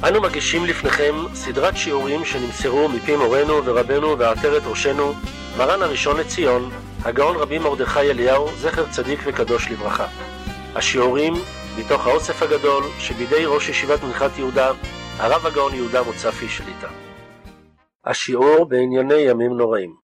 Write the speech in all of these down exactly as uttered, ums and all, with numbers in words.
אנו מגישים לפניכם סדרת שיעורים שנמסרו מפי מורנו ורבנו ועטרת ראשנו, מרן הראשון לציון, הגאון רבי מרדכי אליהו, זכר צדיק וקדוש לברכה. השיעורים מתוך האוסף הגדול שבידי ראש ישיבת מנחת יהודה, הרב הגאון יהודה מוצפי שליטה. השיעור בענייני ימים נוראים.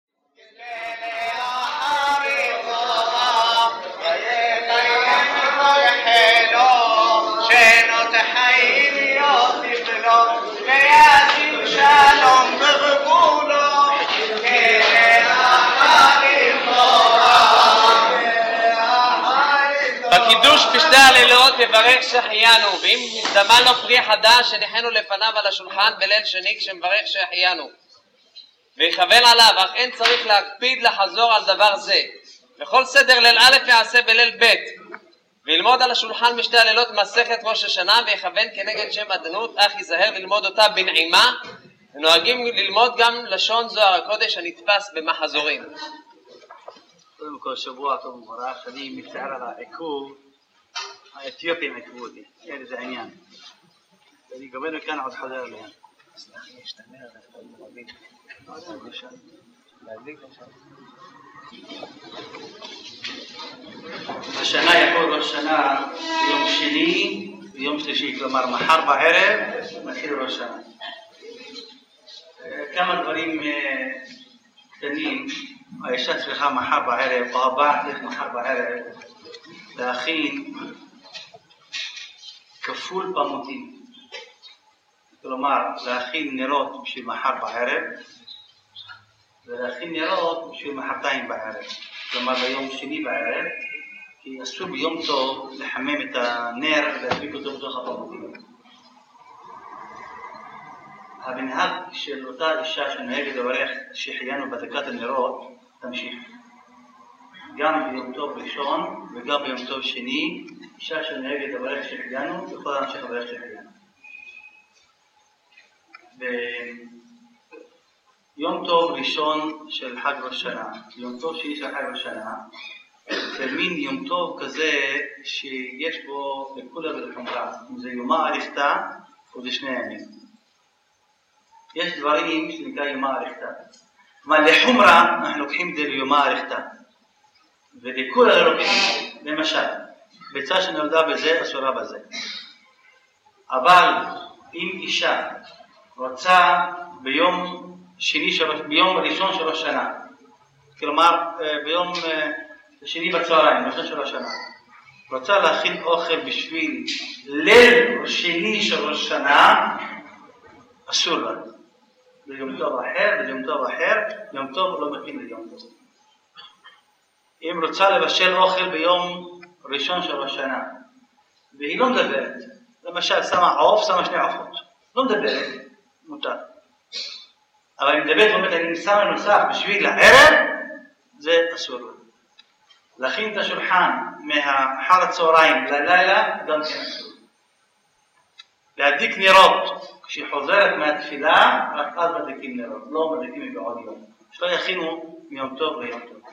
בקידוש בשתי הלילות מברך שהחיינו, ואם נקדמה לו פרי חדש שנחנו לפניו על השולחן בליל שני כשמברך שהחיינו ויכוון עליו, אך אין צריך להקפיד לחזור על דבר זה. בכל סדר ליל א' יעשה בליל ב' וילמוד על השולחן בשתי הלילות מסכת ראש השנה ויכוון כנגד שם אדנות, אך ייזהר ללמוד אותה בנעימה, ונוהגים ללמוד גם לשון זוהר הקודש הנתפס במחזורים. קודם כל שבוע טוב ומבורך. אני מצטער על העיכוב, האתיופים עיכבו אותי, אין איזה עניין, ואני גומר מכאן עוד חוזר אליהם. השנה יכול ראש שנה ביום שני ויום שלישי, כלומר מחר בערב מתחיל ראש שנה. כמה דברים קטנים. האישה צריכה מחר בערב, או הבא צריך מחר בערב להכין כפול פמוטים, כלומר להכין נרות בשביל מחר בערב ולהכין נרות בשביל מחרתיים בערב, כלומר ביום שני בערב, כי אסור ביום טוב לחמם את הנר ולהדליק אותו בתוך הפמוטים. המנהג של אותה אישה שנוהגת לברך שהחיינו בדקת הנרות תמשיך גם ביום טוב ראשון וגם ביום טוב שני. אישה שנוהגת לברך שהחיינו יכולה להמשיך לברך שהחיינו. ביום טוב ראשון של חג ראש שנה, יום טוב שני של חג ראש שנה, זה מין יום טוב כזה שיש בו לכולה ולחומרה, אם זה יומה אריכתא או זה שני ימים. יש דברים שנקרא יומה אריכתא, כלומר לחומרה אנחנו לוקחים את זה ליומה אריכתא, ולכולה לא לוקחים. למשל ביצה שנולדה בזה אסורה בזה, אבל אם אישה רוצה ביום שני של, ביום ראשון של ראש שנה, כלומר ביום שני בצהריים ראשון של ראש שנה, רוצה להכין אוכל בשביל ליל שני של ראש שנה, אסור לה. זה יום טוב אחר, וזה יום טוב אחר, יום טוב לא מכין ליום טוב. אם רוצה לבשל אוכל ביום ראשון של ראש שנה, והיא לא מדברת, למשל שמה עוף, שמה שני עופות, לא מדברת, מותר. אבל אם מדברת ואומרת, אני שמה נוסף בשביל הערב, זה אסור לה. להכין את השולחן מהחר הצהריים ללילה, גם כן אסור. להדליק נרות, כשהיא חוזרת מהתפילה, רק אז מדליקים נרות, לא מדליקים בעוד יום. שלא יכינו מיום טוב ליום טוב.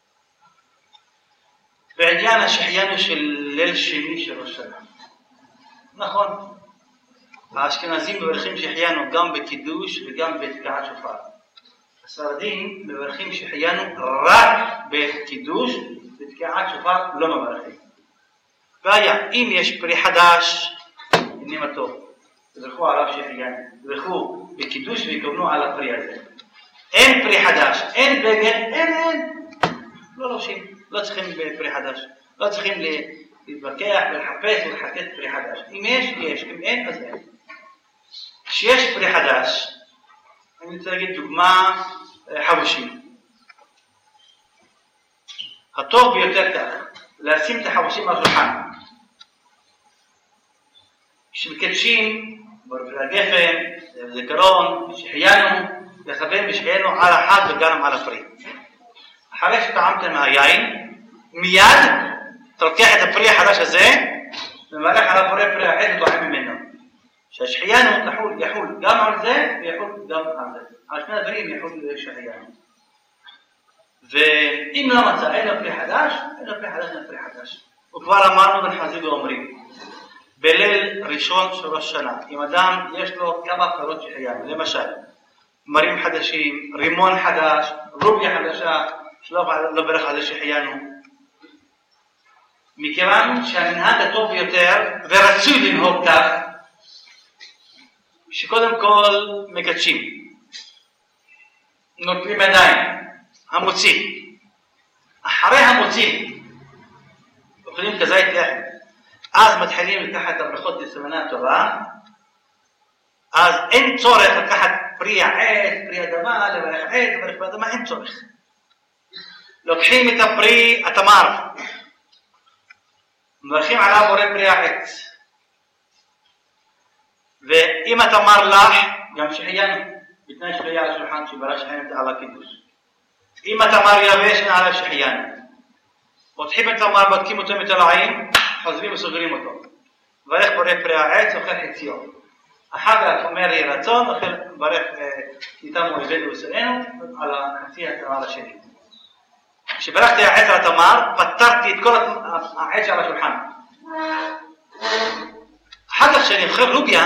בעניין השחיינו של ליל שני של ראש שנה. נכון, האשכנזים מברכים שחיינו גם בקידוש וגם בתקיעת שופר. הספרדים מברכים שחיינו רק בקידוש, בתקיעת שופר לא מברכים. והיה, אם יש פרי חדש, הנה מה טוב. תברכו עליו שהחיינו, תברכו בקידוש ויקבלו על הפרי הזה. אין פרי חדש, אין בגד, אין, אין. לא לובשים, לא צריכים פרי חדש. לא צריכים להתווכח ולחפש ולחטט פרי חדש. אם יש, יש. אם אין, אז אין. כשיש פרי חדש, אני רוצה להגיד דוגמה חבושים. הטוב ביותר כך, לשים את החבושים על השולחן. כשמקדשים ברפי הגפן, זיכרון, שהחיינו, לכוון בשחיינו על החג וגם על הפרי. אחרי שטעמתם מהיין, מיד תלוקח את הפרי החדש הזה ומברך על הפרי פרי העד וטועם ממנו. שהשחיינו תחול, יחול גם על זה ויחול גם על זה. על שני הדברים יחול לשחיינו. ואם לא מצא אין פרי חדש, אין פרי חדש, אין פרי חדש. וכבר אמרנו ונחזיר ואומרים, בליל ליל ראשון של ראש שנה, אם אדם יש לו כמה פירות שהחיינו, למשל, מרים חדשים, רימון חדש, רוביה חדשה, שלא ברך על זה שהחיינו. מכיוון שהמנהג הטוב ביותר, ורצוי לנהוג כך, שקודם כל מקדשים, נוטלים ידיים, המוציא. אחרי המוציא, אוכלים כזית לחם. אז מתחילים לקחת את הברכות לסימני התורה, אז אין צורך לקחת פרי העץ, פרי אדמה, לברך עץ, לברך באדמה, אין צורך. לוקחים את הפרי התמר, מברכים עליו בורא פרי העץ. ואם התמר לח, גם שחיינו, בתנאי שלא יהיה על השולחן שברך שחיינו על הקידוש. אם התמר יבש, אין עליו שחיינו. פותחים את התמר, בודקים אותו מתולעים, חוזרים וסוגרים אותו. מברך בורא פרי העץ, אוכל חציו. אחר כך אומר יהי רצון, מברך איתם ולבנו ושנאנו, על החצי התמר השני. כשברכתי העץ על התמר, פתרתי את כל העץ על השולחן. אחר כך כשאני אוכל לוביה,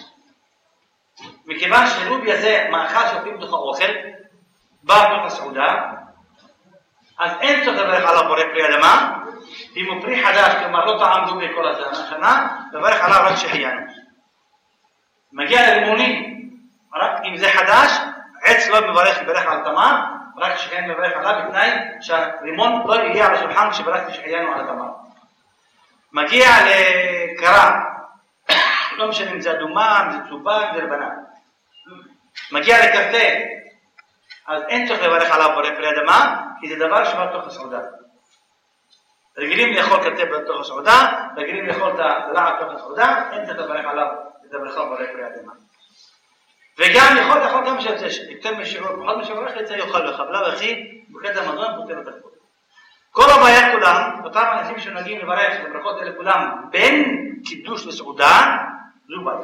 מכיוון שלוביה זה מאכל שאוכלים בתוך האוכל, בא בתוך הסעודה, אז אין צורך לברך עליו בורא פרי אדמה, אם הוא פרי חדש, כלומר לא טעם דובי כל השנה, לברך עליו רק שהחיינו. מגיע לרימונים, רק אם זה חדש, עץ לא מברך לברך על תמר, רק שחיינו מברך עליו בתנאי שהרימון לא יגיע על השולחן כשברכתי שחיינו על התמר. מגיע לקרה, לא משנה אם זה אדומה, אם זה צהובה, אם זה לבנה. מגיע לקפה, אז אין צריך לברך עליו בורא פרי אדמה, כי זה דבר שבא בתוך הסעודה. רגילים לאכול קפה בתוך הסעודה, רגילים לאכול את הדלעה בתוך הסעודה, אין צריך לברך עליו את הברכה בורא פרי אדמה. וגם יכול לאכול גם שיוצא, יותר משיעור, פחות משיעור, איך יצא יאכל לך, בלב אחי, בקטע המזון פותר את הכל. כל הבעיה כולם, אותם אנשים שנוגעים לברך את הברכות האלה כולם, בין קידוש לסעודה, זו בעיה.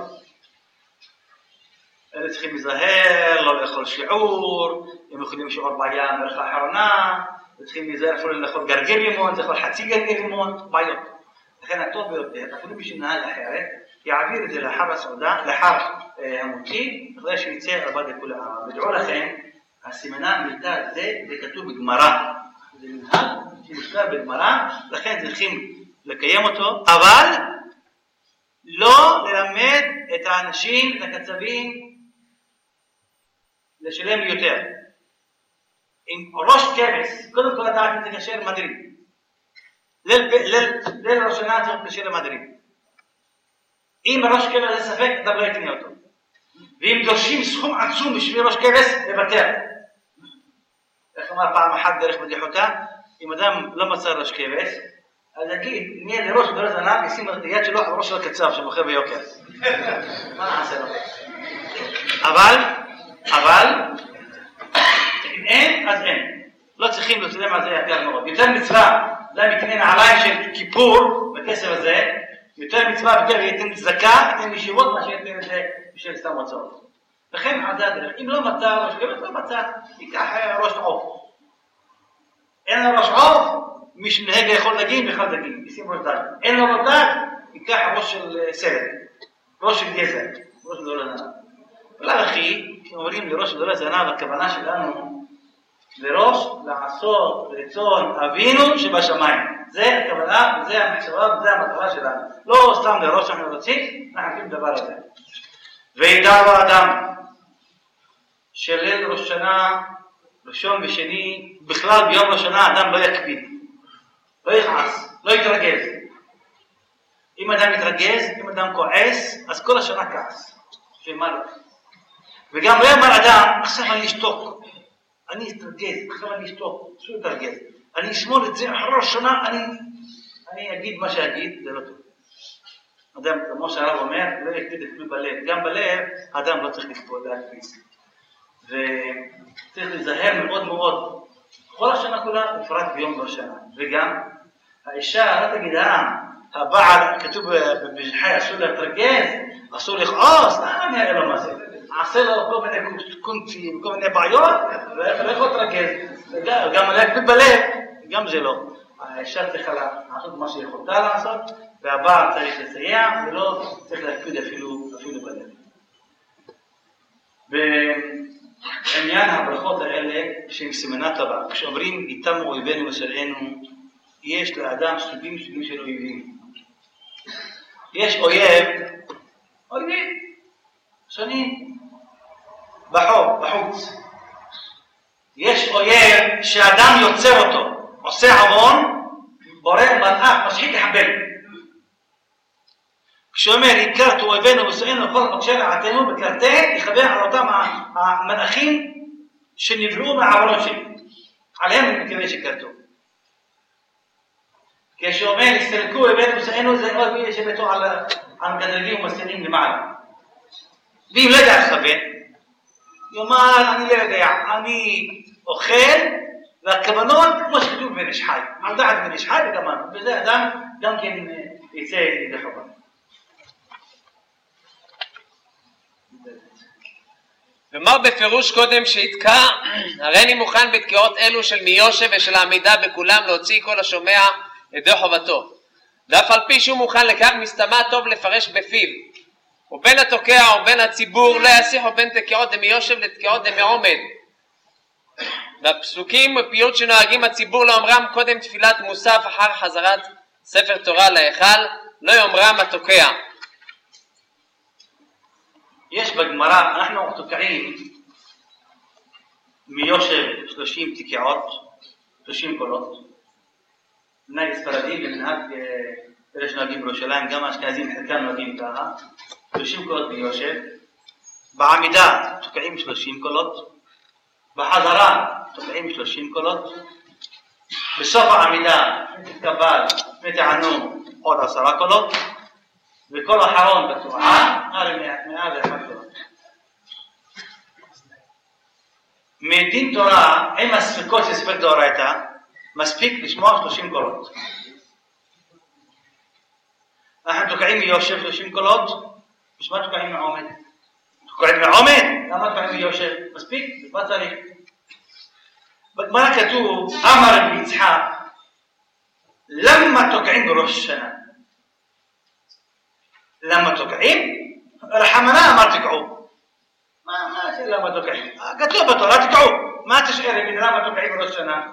אלה צריכים להיזהר, לא לאכול שיעור, הם יכולים שיעור בעיה ברכה האחרונה, צריכים להיזהר אפילו לאכול גרגר לימון, זה יכול חצי גרגר לימון, בעיות. לכן הטוב ביותר, אפילו בשביל נהל אחרת, יעביר את זה לאחר הסעודה, לאחר המוציא, אחרי שיצא עבד לכולם. ודעו לכם, הסימנה מילתה זה, זה כתוב בגמרא. זה מנהל שמושקע בגמרא, לכן צריכים לקיים אותו, אבל לא ללמד את האנשים, את הקצבים, לשלם יותר. עם ראש כבש, קודם כל לדעת אם זה כשר מדריד. ליל ראש שנה צריך כשר מדריד. אם ראש כבש זה ספק, אדם לא יקנה אותו. ואם דורשים סכום עצום בשביל ראש כבש, לוותר. איך אמר פעם אחת דרך בדיחותה, אם אדם לא מצא ראש כבש, אז יגיד, נהיה לראש ודורש זנב, ישים את היד שלו על ראש של הקצב שמוכר ביוקר. מה נעשה לו? אבל, אבל, אם אין, אז אין. לא צריכים לצלם על זה יותר מאוד. יותר מצווה, אדם יקנה נעליים של כיפור, בכסף הזה, יותר מצווה, יותר ייתן צדקה, ייתן ישיבות, מה שייתן את זה בשביל סתם הוצאות. לכן, על זה הדרך. אם לא מצא ראש כבש, לא מצא, ייקח ראש עוף. אין לו ראש עוף, מי שמנהג לאכול דגים, יאכל דגים, ישים ראש דג. אין לו ראש דג, ייקח ראש של סרט, ראש של גזר, ראש של דולר זנב. ולא אחי, כשאומרים לראש של דולר זנב, הכוונה שלנו, לראש לעשות רצון אבינו שבשמיים. זה הכוונה, וזה המחשבה, וזה המטרה שלנו. לא סתם לראש אנחנו רוצים, אנחנו עושים דבר הזה. וידע לו אדם, שליל ראש שנה, ראשון ושני, בכלל ביום ראש שנה אדם לא יקפיד. לא יכעס, לא יתרגז. אם אדם יתרגז, אם אדם כועס, אז כל השנה כעס. שמה לא. וגם לא יאמר אדם, עכשיו אני אשתוק. אני אתרגז, עכשיו אני אשתוק. שוב יתרגז. אני אשמור את זה אחרי השנה, אני, אני אגיד מה שאגיד, זה לא טוב. אדם, כמו שהרב אומר, לא יקפיד אפילו בלב. גם בלב, האדם לא צריך לקפוד, להקפיד. וצריך להיזהר מאוד מאוד. כל השנה כולה, בפרט ביום ראש שנה. וגם, האישה, לא תגיד, אה, הבעל, כתוב בז'חי, אסור להתרגז, אסור לכעוס, למה אני אראה לו מה זה? עשה לו כל מיני קונצים, כל מיני בעיות, ולא יכול להתרגז. גם להקפיד בלב, גם זה לא. האישה צריכה לעשות מה שיכולתה לעשות, והבעל צריך לסייע, ולא צריך להקפיד אפילו, אפילו בלב. בעניין הברכות האלה, שהן סימנה טובה, כשאומרים איתם אויבינו ושלנו, יש לאדם סוגים סוגים של אויבים. יש אויב, אויבים, שונים, בחור, בחוץ. יש אויב שאדם יוצר אותו, עושה עוון, בורא מלאך, משחית לחבל. כשאומר, הכרתו אויבינו ושלנו כל מבקשי רעתנו, בכרתי יכוון על אותם המלאכים שנבראו מהעוונות שלי. עליהם אני מתכוון שכרתו. כשאומר, הסתלקו אויבינו ושלנו, זה עוד מי שבתו על המקדרגים ומסתנים למעלה. ואם לא יודע לכוון, יאמר, אני לא יודע, אני אוכל, והכוונות כמו שכתוב בן איש חי. על דעת בן איש חי וכוונות. וזה אדם גם כן יצא ידי חובה. ומר בפירוש קודם שהתקע, הרי אני מוכן בתקיעות אלו של מיושב ושל העמידה בכולם להוציא כל השומע ידי חובתו. ואף על פי שהוא מוכן לכך מסתמה טוב לפרש בפיו. ובין התוקע ובין הציבור לא יסיחו בין תקיעות דמיושב לתקיעות דמעומד. והפסוקים ופיוט שנוהגים הציבור לאומרם קודם תפילת מוסף אחר חזרת ספר תורה להיכל, לא יאמרם התוקע. יש בגמרא, אנחנו תוקעים מיושב שלושים תקיעות, שלושים קולות. מנהג ספרדים ומנהג אלה שנוהגים בירושלים, גם האשכנזים חלקם נוהגים ככה, שלושים קולות מיושב. בעמידה תוקעים שלושים קולות, בחזרה תוקעים שלושים קולות, בסוף העמידה תתקבל ותענו עוד עשרה קולות, וכל אחרון בתורה, מאה ואחת קולות. מדין תורה, עם הספקות של ספק דאורייתא, מספיק לשמוע שלושים קולות. אנחנו תוקעים מיושב שלושים קולות, בשביל מה תוקעים מעומד? תוקעים מעומד? למה תוקעים מיושב? מספיק? מה צריך? בגמרא כתוב, אמר רבי יצחק, למה תוקעים בראש השנה? למה תוקעים? רחמנה אמר תקעו. מה זה למה תוקעים? כתוב בתורה תקעו. מה תשאר בין למה תוקעים בראש השנה?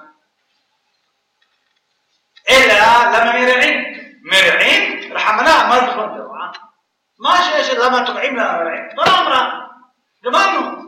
אלא למה מרעים? מרעים? רחמנה אמר בכל דבר. מה שיש למה תוקעים למה מרעים? תורה אמרה. גמרנו.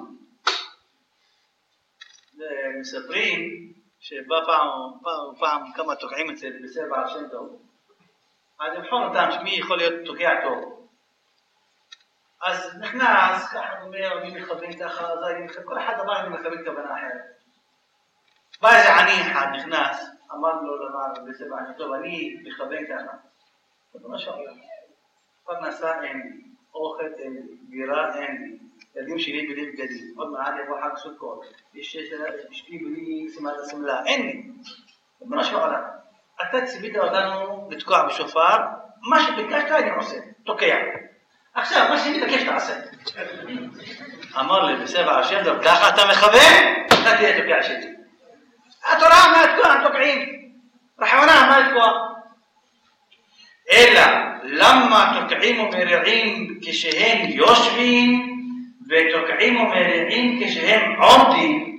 מספרים שבא פעם, פעם, פעם כמה תוקעים אצל בסר בעל שם טוב. אז לבחון אותם שמי יכול להיות תוקע טוב. אז נכנס, ככה אומר, מי מכוון ככה, כל אחד אמר לי מכוון כוונה אחרת. בא איזה עני אחד נכנס, אמר לו למעלה בסר בעל שם טוב, אני מכוון ככה. זה מה שאומר. פרנסה אין לי, אוכל אין לי, דירה אין לי. ילדים שלי בלי בגדים, עוד מעט יבוא חג סוכות, יש אשתי בלי סמלה, אין לי. במה שעולה, אתה ציווית אותנו לתקוע בשופר, מה שביקשת אני עושה, תוקע. עכשיו, מה שאני מבקש תעשה. אמר לי בסבע השם, ככה אתה מכוון, אתה תהיה תוקע שלי. התורה מה לתקוע, תוקעים. רחמנה מה לתקוע. אלא, למה תוקעים ומרעים כשהם יושבים, ותוקעים ומרעים כשהם עומדים?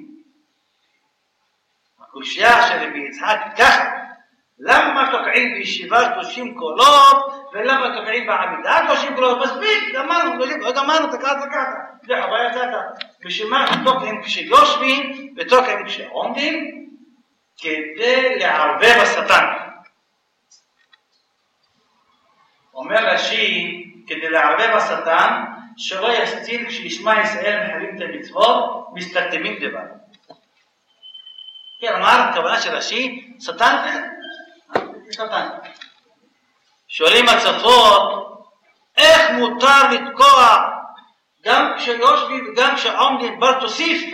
הקושיה של רבי יצחק ככה, למה תוקעים בישיבה שלושים קולות, ולמה תוקעים בעמידה שלושים קולות? מספיק, גמרנו, גמרנו, תקעת, תקעת, זה חוויה יצאת. בשביל מה תוקעים כשיושבים, ותוקעים כשעומדים, כדי לערבב השטן. אומר רש"י, כדי לערבב השטן, שלא יסתיר כשישמע ישראל מחרים את המצוות, מסתתמים דבר. כן, אמר, הכוונה של רש"י, שטן, שטן. שואלים הצפות, איך מותר לתקוע גם כשיושבים וגם כשעומדים, בר תוסיף?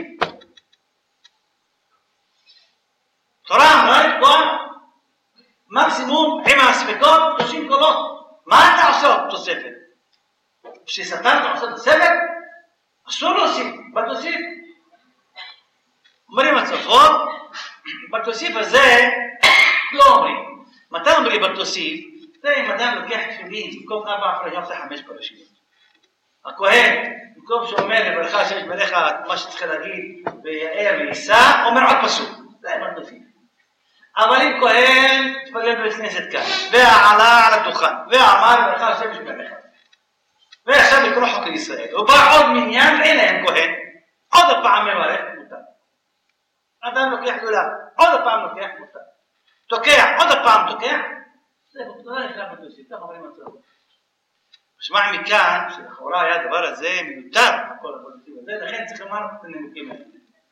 תורה אמרה לתקוע מקסימום עם הספקות שלושים קולות. מה אתה עושה תוספת? כששטן אתה עושה תוספת, אסור להוסיף, בתוסיף. אומרים הצפות, בתוסיף הזה לא אומרים. מתי אומרים בתוסיף? זה אם אדם לוקח תפילין, במקום ארבע פרשים, עושה חמש פרשים. הכהן, במקום שאומר לברכה שיש בלך מה שצריך להגיד, ויער ויישא, אומר עוד פסוק. זה אמרת תפילה. אבל אם כהן תפלל בבית כנסת כאן, ועלה על הדוכן, ואמר לברכה שיש בלך, ועכשיו לקרוא חוק לישראל, ובא עוד מניין ואין להם כהן, עוד פעם מברך מותר. אדם לוקח גדולה, עוד פעם לוקח מותר. תוקע, עוד פעם תוקע, זה לא נקרא בתוסית, כך אומרים הצעות. משמע מכאן, שלכאורה היה הדבר הזה מיותר, הכל הפוזיטיב הזה, לכן צריך לומר את הנימוקים האלה.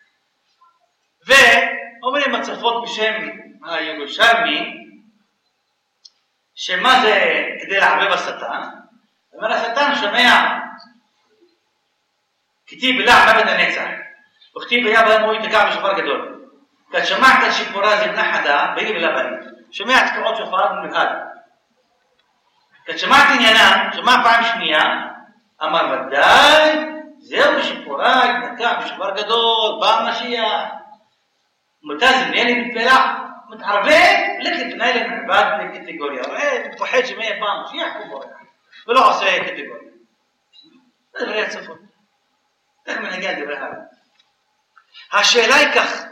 ואומרים הצפות בשם הירושלמי, שמה זה כדי לערבב השטן? אומר השטן שומע, כתיב בלע מוות הנצח, וכתיב היה בהם הוא יתקע בשופר גדול. כשאת שמעת את שיפורה זבנה חדה, והיא בלה בנית. שומע תקעות שופר במיוחד. כשאת שמעת עניינה, שמע פעם שנייה, אמר ודאי, זהו שיפורה יתקע בשופר גדול, בא המשיח. מותזם, אין לי מתפלח, מתערבב, לכת בני למעבד לקטגוריה. רואה, מפוחד שמיה פעם משיח הוא בורח. ולא עושה קטגוריה. זה דברי הצפות. איך מנהגי דברי הלאה. השאלה היא כך,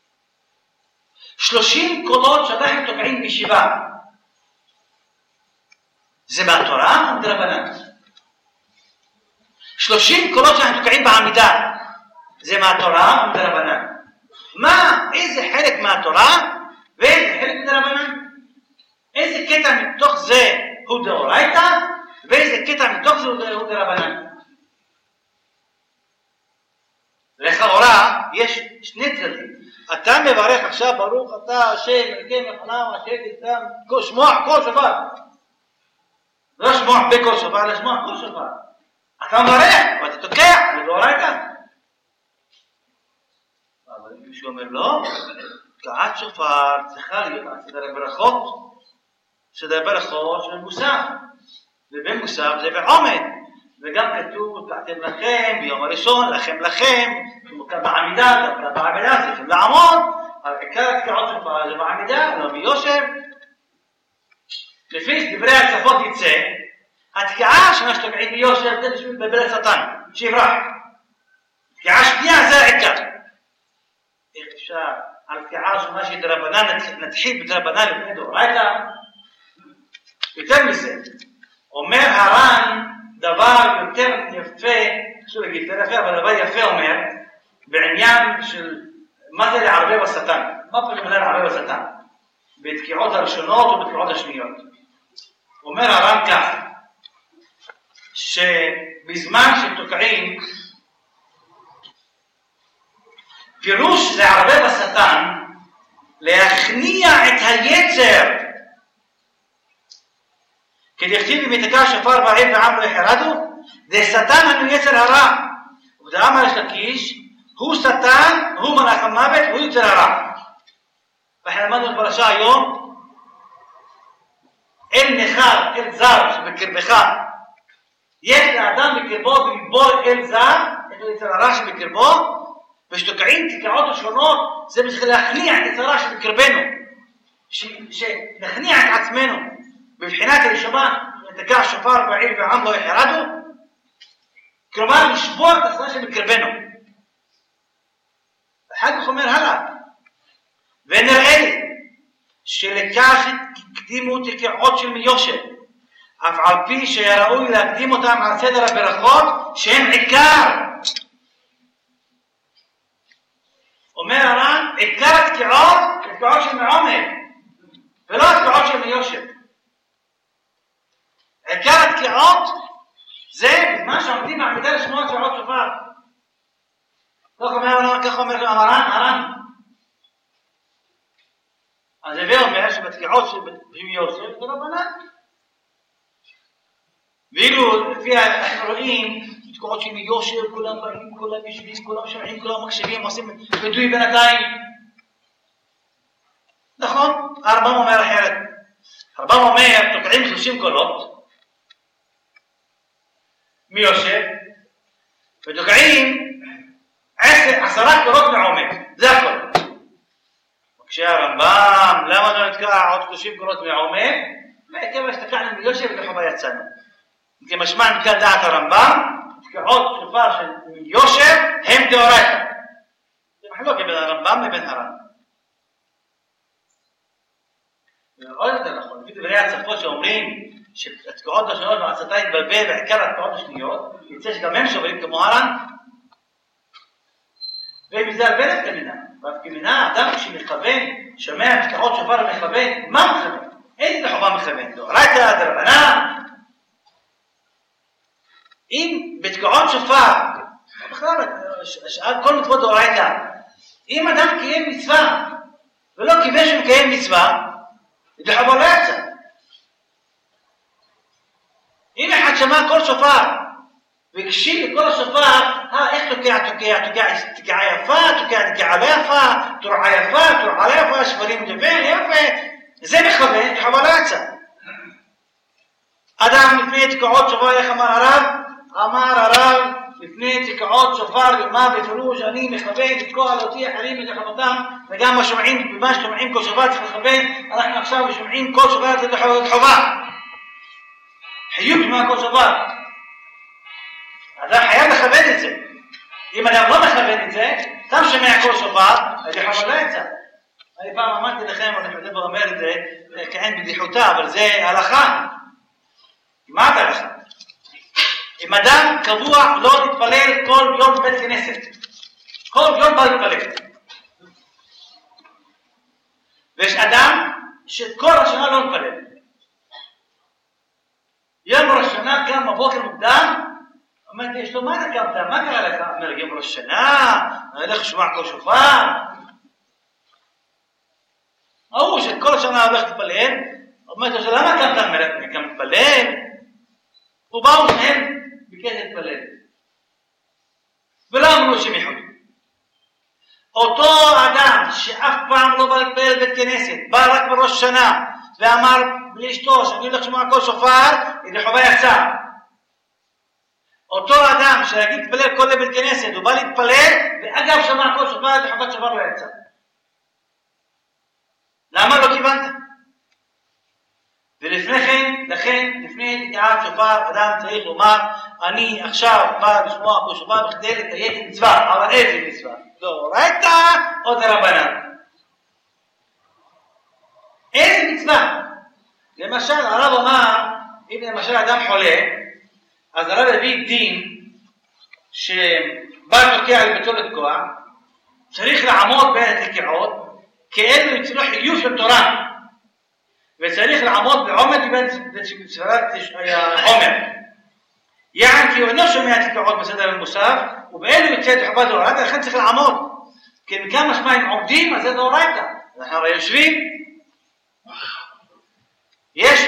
שלושים קולות שאנחנו תוקעים בישיבה, זה מהתורה או מדרבנן? שלושים קולות שאנחנו תוקעים בעמידה, זה מהתורה או מדרבנן? מה, איזה חלק מהתורה ואיזה חלק מדרבנן? איזה קטע מתוך זה הוא דאורייתא ואיזה קטע מתוך זה הוא דרבנן? לכאורה יש שני צדדים. אתה מברך עכשיו ברוך אתה השם אלוהינו מלך אשר תיתן שמוע כל שופר. לא שמוע בכל שופר, אלא שמוע כל שופר. אתה מברך ואתה תוקע, לדאורייתא. אבל אם מישהו אומר לא, תקיעת שופר צריכה להיות על סדר הברכות, סדר ברכות של מוסף. ובמוסף זה בעומד. וגם כתוב, תעתם לכם, ביום הראשון, לכם לכם, מוקד בעמידה, דווקא בעמידה, צריכים לעמוד, אבל עיקר התקיעות שופר זה בעמידה, לא מיושב. לפי דברי הצפות יצא, התקיעה שמה שתוקעים ביושב, זה בשביל לבלבל השטן, שיברח. תקיעה שנייה זה העיקר. איך אפשר, על תקיעה שמה שדרבנן, נתחיל בדרבנן לפני דאורייתא? יותר מזה, אומר הר"ן, דבר יותר יפה, חשוב להגיד, יותר יפה, אבל דבר יפה אומר, בעניין של מה זה לערבב השטן. מה פה זה לערבב השטן? בתקיעות הראשונות ובתקיעות השניות. אומר הר"ן כך, שבזמן שתוקעים, פירוש לערבב השטן, להכניע את היצר, כדכתיב אם יתקע שופר בעיר ועם לא יחרדו, זה שטן הוא יצר הרע. ודאמר יש לקיש, הוא שטן, הוא מלאך המוות, הוא יצר הרע. ואנחנו למדנו בפרשה היום, אל נכר, אל זר שבקרבך, יש לאדם בקרבו בלבור אל זר, את היצר הרע שבקרבו, ושתוקעים תקיעות השונות, זה בשביל להכניע את היצר הרע שבקרבנו, שנכניע את עצמנו. בבחינת הראשונה, נתקע שופר בעיר ועם לא יחרדו, כלומר לשבור את השטן שבקרבנו. אחר כך אומר הלאה, ונראה לי שלקח הקדימו תקיעות של מיושב, אף על פי שהיה ראוי להקדים אותם על סדר הברכות שהם עיקר. אומר הר"ן, עיקר התקיעות, התקיעות של מעומד, ולא התקיעות של מיושב. עיקר התקיעות זה בזמן שעומדים מעמידה לשמוע תקיעות שופר. כך אומר הר"ן, הר"ן. אז הווה אומר שבתקיעות של יוסף זה רבנן. ואילו לפי אנחנו רואים תקיעות של יוסף, כולם באים, כולם יושבים, כולם שומעים, כולם מקשיבים, עושים ביטוי בינתיים. נכון? הרמב"ם אומר אחרת. הרמב"ם אומר תוקעים שלושים קולות מיושב, ותוקעים עשרה קולות מעומד, זה הכל. כשהרמב"ם, למה לא נתקע עוד שלושים קולות מעומד? וכיוון הסתכלנו מיושב ולחובה יצאנו. כמשמע מכאן דעת הרמב"ם, תקיעות שופר של יושב הם דאורייתא. זה מחלוקת בין הרמב"ם לבין הר"ן. עוד יותר נכון, לפי דברי הצפות שאומרים שהתקיעות השניות וההצתה התבלבל בעיקר התקיעות השניות, יצא שגם הם שוברים כמו הר"ן. ומזה הרבה נפקא מינה. נפקא מינה, אדם שמכוון, שומע תקיעות שופר ומכוון, מה מכוון? איזה חובה מכוון? דאורייתא, דרבנן. אם בתקיעות שופר, בכלל, כל מצוות דאורייתא, אם אדם קיים מצווה ולא קיווה שהוא מקיים מצווה, זה חובה לא יצא. אם אחד שמע כל שופר והקשיב לכל השופר, אה, איך תוקע, תוקע, תוקע, תוקע יפה, תוקע, תוקע לא יפה, תורעה יפה, תורעה לא יפה, שפרים טובים, יפה, זה מכוון, זה חובה לא יצא. אדם לפני תקיעות שופר, איך אמר הרב? אמר הרב, לפני תקיעות שופר יאמר בפירוש, אני מכוון לתקוע להוציא אחרים מלחמותם, וגם מה שומעים, במה ששומעים כל שופר צריך לכוון, אנחנו עכשיו שומעים כל שופר צריך חובה. חיוב שומע כל שופר. אדם חייב לכוון את זה. אם אדם לא מכוון את זה, סתם שומע כל שופר, זה חובה לא יצא. אני פעם אמרתי לכם, אני חושב אומר את זה, כעין בדיחותה, אבל זה הלכה. מה את הלכה? אם אדם קבוע לא להתפלל כל יום בבית כנסת, כל יום בא להתפלל. ויש אדם שכל השנה לא מתפלל. יום ראש השנה קם בבוקר מוקדם, אמרתי, יש לו מה אתה קמת? מה קרה לך? אומר, יום ראש השנה, אני הולך לשמוע כל שופר. ההוא שכל השנה הולך להתפלל, אמרתי, למה קמת? אני גם מתפלל. ובאו שניהם ביקש להתפלל. ולא אמרו שהם יכולים. אותו אדם שאף פעם לא בא להתפלל בית כנסת, בא רק בראש השנה, ואמר לאשתו שאני הולך לשמוע כל שופר, זה חובה יצא. אותו אדם שיגיד להתפלל כל בית כנסת, הוא בא להתפלל, ואגב שמע כל שופר, זה חובת שופר לא יצא. למה לא כיוונת? ולפני כן, לכן, לפני תקיעת שופר, אדם צריך לומר, אני עכשיו בא לשמוע כל שופר בכדי לקיים מצווה, אבל איזה מצווה? דאורייתא או דרבנן? איזה מצווה? למשל, הרב אמר, אם למשל אדם חולה, אז הרב הביא דין שבא תוקע על ביתו לתקוע, צריך לעמוד בין התקיעות, כאלו יצלו חיוב של תורה. וצריך לעמוד בעומד בין ספרת עומר. יען כי הוא אינו שומע תקיעות בסדר המוסף, ובאלו יצא את חובה דאורייתא, לכן צריך לעמוד. כי מכאן משמע אם עומדים, אז זה דאורייתא. אנחנו הרי יושבים. יש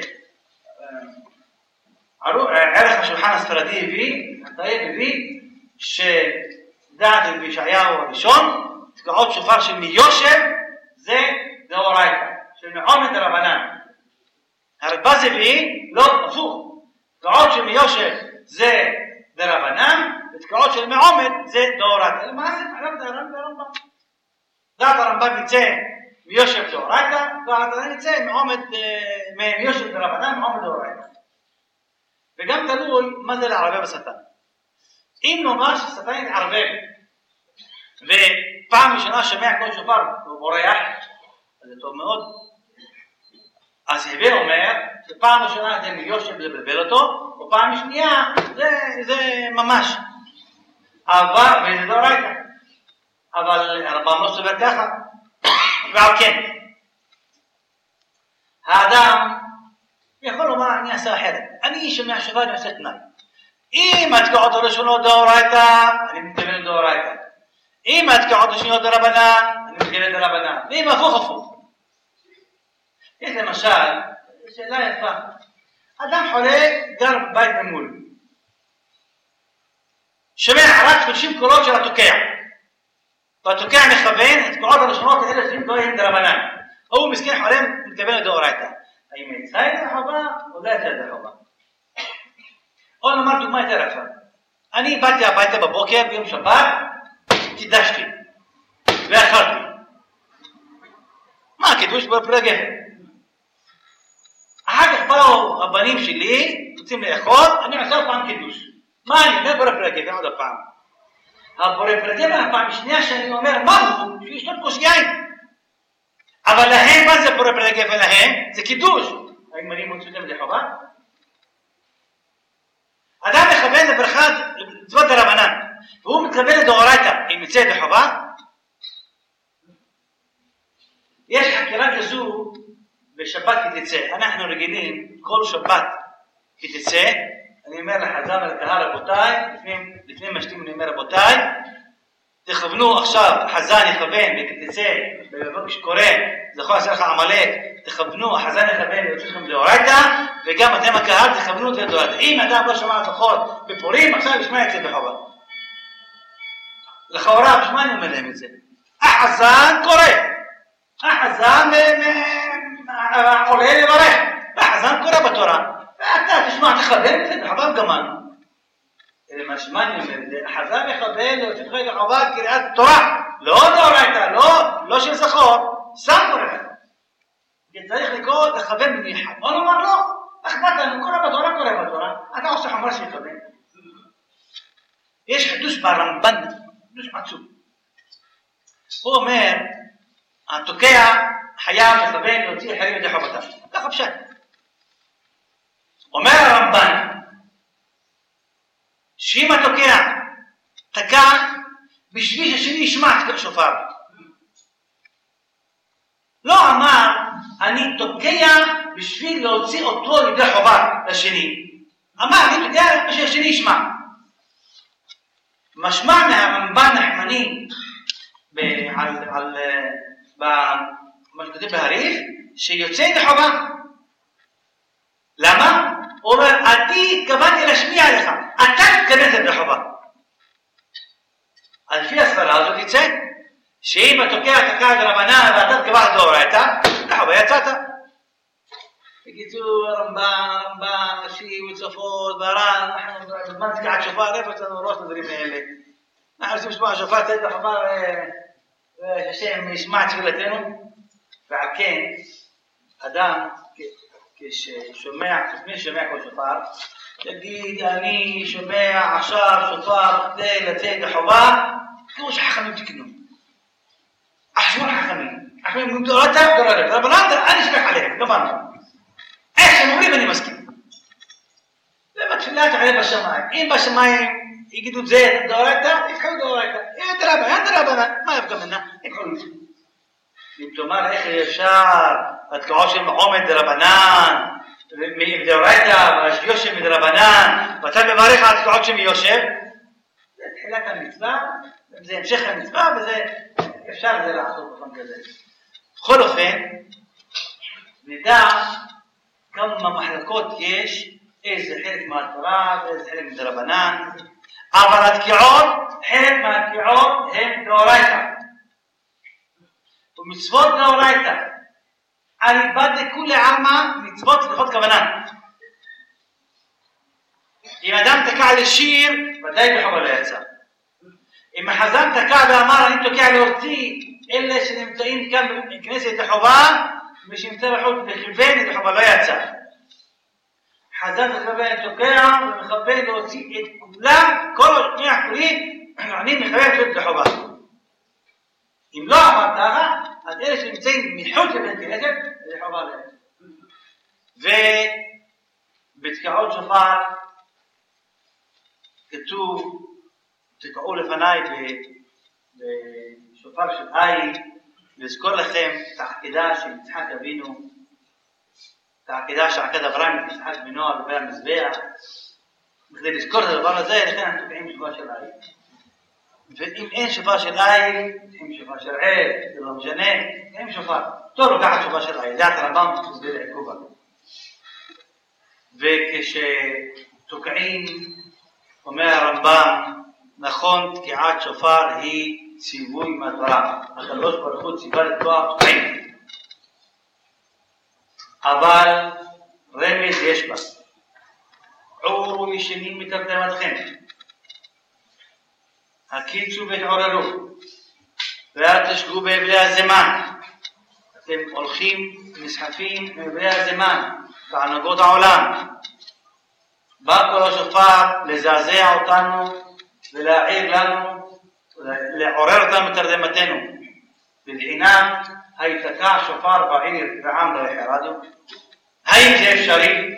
בערך השולחן הספרדי הביא, הטייב הביא, שדעת בישעיהו הראשון, תקיעות שופר של מיושב, זה דאורייתא. של מעומד דרבנן. הרדב"ז הביא, לא, הפוך. תקיעות של מיושב זה דרבנן, ותקיעות של מעומד זה דאורייתא. למעשה, עליו דרבנן. דעת הרמב"ם יצא מיושב דאורייתא, דעת הרמב"ם יצא מיושב דרבנן, מעומד דאורייתא. וגם תלוי מה זה לערבב השטן. אם נאמר ששטן יתערבב, ופעם ראשונה שומע כל שופר, הוא בורח, זה טוב מאוד. אז הווה אומר שפעם ראשונה זה מיושב לבלבל אותו, ופעם שנייה זה, זה ממש. אבל, וזה דאורייתא. אבל הרמב"ם לא סובר ככה. ועל כן, האדם יכול לומר, אני אעשה אחרת. אני שומע שופר, אני אעשה תנאי. אם התקיעות הראשונות דאורייתא, אני מתכוון דאורייתא. אם התקיעות השניות דרבנן, אני מתכוון דרבנן. ואם הפוך הפוך. יש למשל, שאלה יפה, אדם חולה גר בבית ממול, שומע רק שלושים קולות של התוקע, והתוקע מכוון, התקיעות הראשונות האלה שלושים קולות הם דרבנן, הוא מסכן חולה מתכוון לדאורייתא. האם יצא את החובה או לא יצא את החובה? או נאמר דוגמה יותר יפה, אני באתי הביתה בבוקר ביום שבת, קידשתי ואכלתי. מה קידוש בפלגה? באו הבנים שלי, רוצים לאכול, אני עושה פעם קידוש. מה אני? לא בורא פלגי, עוד הפעם. הבורא פלגי הפעם שנייה שאני אומר, מה הוא? שיש לו כוס יין. אבל להם, מה זה בורא פלגי ולהם? זה קידוש. האם אני מוצא אותם לחובה? אדם מכוון לברכת מצוות דרבנן, והוא מתכוון לדאורייתא, אם יצא ידי חובה. יש חקירה כזו בשבת כתצא. אנחנו רגילים כל שבת כתצא. אני אומר לחז"ל ולקהל, רבותיי, לפני, לפני משתים אני אומר רבותיי, תכוונו עכשיו, חזן יכוון וכתצא, כשקורא זכור עשה לך עמלק, תכוונו, החזן יכוון ויוצא לכם דאורייתא, וגם אתם הקהל תכוונו את דאורייתא. אם אדם לא שמע זכור בפורים, עכשיו ישמע את זה בחובה. לכאורה, בשמה אני אומר להם את זה. החזן קורא, החזן עולה לברך, החזן קורא בתורה. ואתה תשמע, תכוון את זה בחובה גמרנו. משמע אני אומר, החזן יכוון להוציא לך את החובה קריאת תורה, לא דאורייתא, לא, לא של זכור, סתם קורא לך. כי צריך לקרוא, לכוון במיוחד. בוא נאמר לא, אכפת לנו, קורא בתורה, קורא בתורה. אתה עושה חומר שיכוון. יש חידוש ברמב"ן, חידוש עצום. הוא אומר, התוקע חייב לכוון להוציא חייב ידי חובתה. ככה פשט. אומר הרמב"ן, שאם התוקע תקע, בשביל השני ישמע את שופר. לא אמר, אני תוקע בשביל להוציא אותו לידי חובה לשני. אמר, אני תוקע בשביל השני ישמע. משמע מהרמב"ן נחמני, על, על, מה שכתוב בהרי"ף, שיוצא לידי חובה. למה? הוא אומר, אני התכוונתי להשמיע לך, אתה תתכוונת לידי חובה. אז לפי הסברה הזאת יצא, שאם התוקע תקע דרבנן ואתה תקבע דאורייתא, לחובה יצאת. בקיצור, הרמב"ן, רמב"ן, נשים וצופות, והר"ן, אנחנו בזמן תקעת שופר, איפה יש לנו ראש לדברים האלה? אנחנו רוצים לשמוע שופר, תהיה לחובה והשם ישמע את תפילתנו, ועל כן, אדם, כששומע, לפני שומע כל שופר, תגיד, אני שומע עכשיו שופר כדי לצאת ידי חובה, כמו שחכמים תקנו. אחשבון חכמים. חכמים אומרים, לא תאב דורלת, אבל אני אשמח עליהם, לא באנו. איך שהם אומרים, אני מסכים. ובתפילה תעלה בשמיים. אם בשמיים יגידו את זה, דורלת, יבחרו דורלת. אין דרבנן, אין דרבנן. מה יבקע מנה? יבחרו את זה. אם תאמר, איך אפשר, התקעות של עומד דרבנן, מדאורייתא, והשגיוש מדרבנן, ואתה מברך על התקעות שמיושב, זה תחילת המצווה, זה המשך המצווה, וזה אפשר זה לעשות בפעם כזה. בכל אופן, נדע כמה מחלקות יש, איזה חלק מהתורה ואיזה חלק מדרבנן, אבל התקיעות, חלק מהתקיעות הם דאורייתא. ומצוות דאורייתא, על איבד לכולי עלמא מצוות סליחות כוונה. אם אדם תקע לשיר, ודאי בחובה לא יצא. אם החזן תקע ואמר אני תוקע להוציא אלה שנמצאים כאן בכנסת לחובה, מי שנמצא בחוץ בכוון לחובה לא יצא. חזן תקע תוקע ומכוון להוציא את כולם, כל שני החולים, אני מכוון לחובה. אם לא אמר ככה, אז אלה שנמצאים מחוץ לבית כנסת, זה חובה להם. ובתקיעות שופר כתוב, תקעו לפניי בשופר של איל, לזכור לכם את העקידה של יצחק אבינו, את העקידה של עקד אברהם את יצחק בנו על גבי המזבח, וכדי לזכור את הדבר הזה, לכן אנחנו תוקעים שופר של איל. ואם אין שופר של איל, אם שופר של עד, זה לא משנה, אין שופר. טוב לוקחת שופר של איל, זה הרמב"ם תסביר לעקובה. וכשתוקעים, אומר הרמב"ם, נכון, תקיעת שופר היא ציווי מהתורה. הקדוש ברוך הוא ציווה לתקוע תוקעים. אבל רמז יש בה. עורו ישנים מתרדמתכם. הקיצו והתעוררו, ואל תשגו באבלי הזמן. אתם הולכים, נסחפים באבלי הזמן. בהנהגות העולם. בא קול השופר לזעזע אותנו ולהעיר לנו, לעורר אותנו מתרדמתנו. בבחינת היתקע שופר בעיר ועם לא יחרדו. האם זה אפשרי?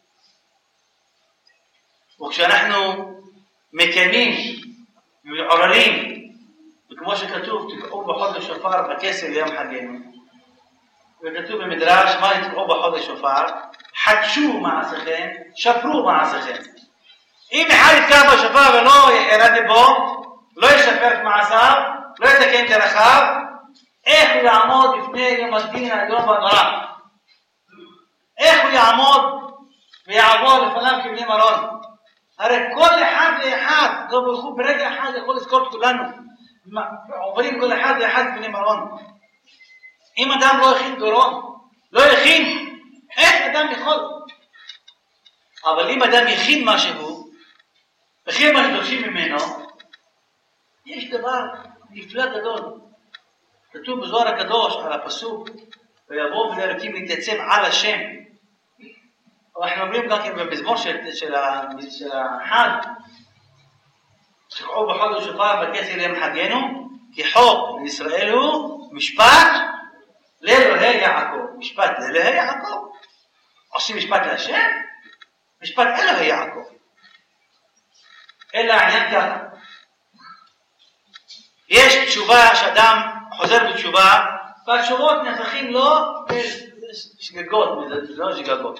וכשאנחנו מקיימים ועוררים, וכמו שכתוב, תקעו בחודש שופר בכסר ליום חגנו, וכתוב במדרש, מה תקעו בחודש שופר? חדשו מעשיכם, שפרו מעשיכם. אם אחד יתקע בשופר ולא ירד בו, לא ישפר את מעשיו, לא יתקן את דרכיו, איך הוא יעמוד לפני יום הדין האיום והנורא? איך הוא יעמוד ויעבור לפניו כבני מרון? הרי כל אחד לאחד, לא בלכו ברגע אחד יכול לזכור את כולנו. עוברים כל אחד לאחד בני מרון. אם אדם לא הכין דורון, לא הכין, איך אדם יכול? אבל אם אדם הכין משהו, הכין מה שדורשים ממנו, יש דבר נפלא גדול. כתוב בזוהר הקדוש על הפסוק, ויבואו בני אלוקים להתייצב על השם. אנחנו אומרים גם כן במזמור של, של, של החג, שקעו בחודש שופר בכסר ליום חגנו, כי חוק לישראל הוא משפט לאלוהי יעקב. משפט לאלוהי יעקב? עושים משפט להשם? משפט אלוהי יעקב. אלא העניין ככה. יש תשובה שאדם חוזר בתשובה, והתשובות נהפכים לו שגגות, לא שגגות.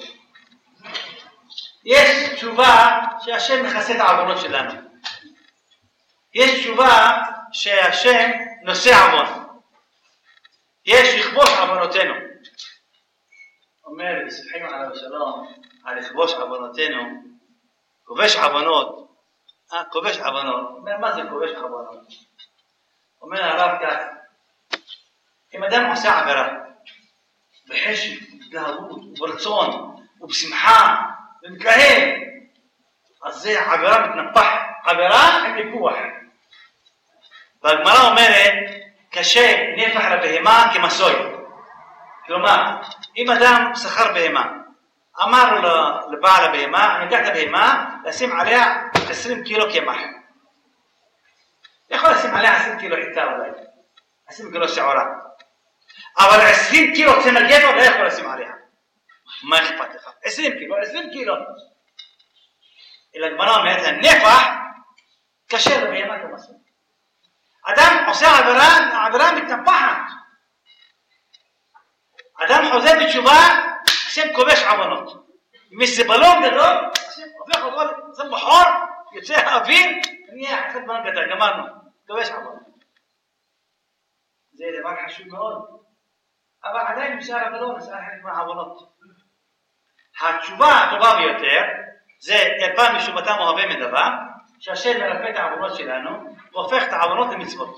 יש תשובה שהשם מכסה את העוונות שלנו. יש תשובה שהשם נושא עוון. יש לכבוש עוונותינו. אומר בספחים עליו השלום, על לכבוש עוונותינו, כובש עוונות. אה, כובש עוונות. אומר, מה זה כובש עוונות? אומר הרב כך, אם אדם עושה עבירה, בחשק, בהתלהבות, וברצון, ובשמחה, ומתלהב, אז זה עבירה מתנפחת, עבירה עם ניפוח. והגמרא אומרת, קשה נפח לבהמה כמסוי. כלומר, אם אדם שכר בהמה, אמר לו לבעל הבהמה, אני אקח את הבהמה, לשים עליה עשרים קילו קמח. יכול לשים עליה עשרים קילו חיטה אולי, עשרים קילו שעורה. אבל עשרים קילו צמר גבר לא יכול לשים עליה. מה אכפת לך? עשרים קילו, עשרים קילו. אלא הגמרא אומרת, הנפח קשה לבהמה כמסוי. אדם עושה עבירה, העבירה מתנפחת. אדם חוזר בתשובה, השם כובש עוונות. אם יש זה בלון גדול, השם הופך אותו, שם בחור, יוצא האוויר, נהיה חסד בלון גדול, גמרנו, כובש עוונות. זה דבר חשוב מאוד. אבל עדיין נשאר הבלון, נשאר חלק מהעוונות. התשובה הטובה ביותר, זה אלפן משובתם אוהבי מדבר, שהשם מרפא את העוונות שלנו, והופך את העוונות למצוות.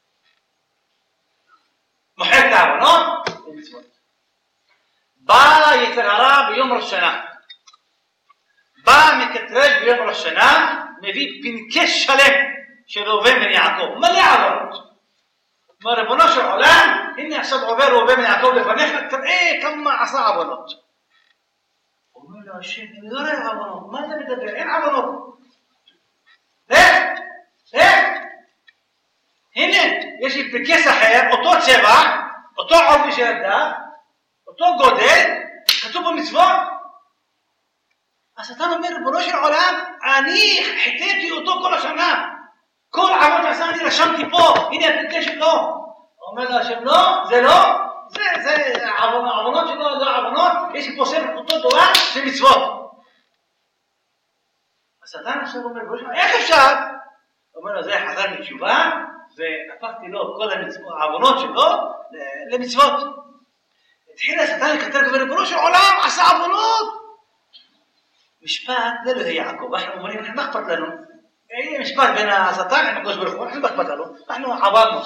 מוחק את העוונות למצוות. בא יצר הרע ביום ראש שנה. בא מקטרג ביום ראש שנה, מביא פנקס שלם של ראובן בן יעקב. מלא עוונות. אומר, ריבונו של עולם, הנה עכשיו עובר ראובן בן יעקב לפניך, תראה כמה עשה עוונות. אומר לו השם, אני לא רואה עוונות. מה אתה מדבר? אין עוונות. איך? איך? הנה, יש לי פנקס אחר, אותו צבע, אותו עובי של הדת, אותו גודל, כתוב במצוות. אז אתה אומר, ריבונו של עולם, אני חיתיתי אותו כל השנה. כל עוון שעשה אני רשמתי פה, הנה הפנקס שלו. אומר לו השם, לא, זה לא, זה, זה העוונות שלו, זה העוונות, יש לי פה ספר אותו תורה, זה מצוות. השטן עכשיו אומר, איך אפשר? אומר לו, זה חזר מתשובה, והפכתי לו כל העוונות שלו למצוות. התחיל השטן לכתר כבר, ריבונו של עולם, עשה עוונות. משפט, זה לא יעקב, אנחנו אומרים, מה אכפת לנו? הנה משפט בין השטן עם הקדוש ברוך הוא, אנחנו מה אכפת לנו? אנחנו עברנו.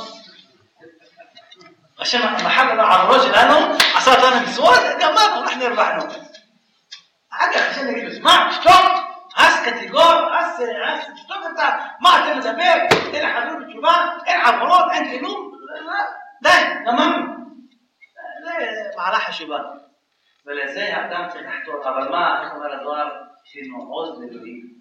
השם מחל לנו העוונות שלנו, עשה אותנו מצוות, גמרנו, אנחנו הרווחנו. אחר כך השם יגיד לו, מה, שתוק? אז קטגור, אז שתוק אתה, מה אתה מדבר? אין חזור בתשובה, אין עוונות, אין כלום, די, גמרנו. זה מעלה חשובה. ולזה האדם צריך לחתור. אבל מה, איך אומר הדואר, יש לנו עוז לאלוהים.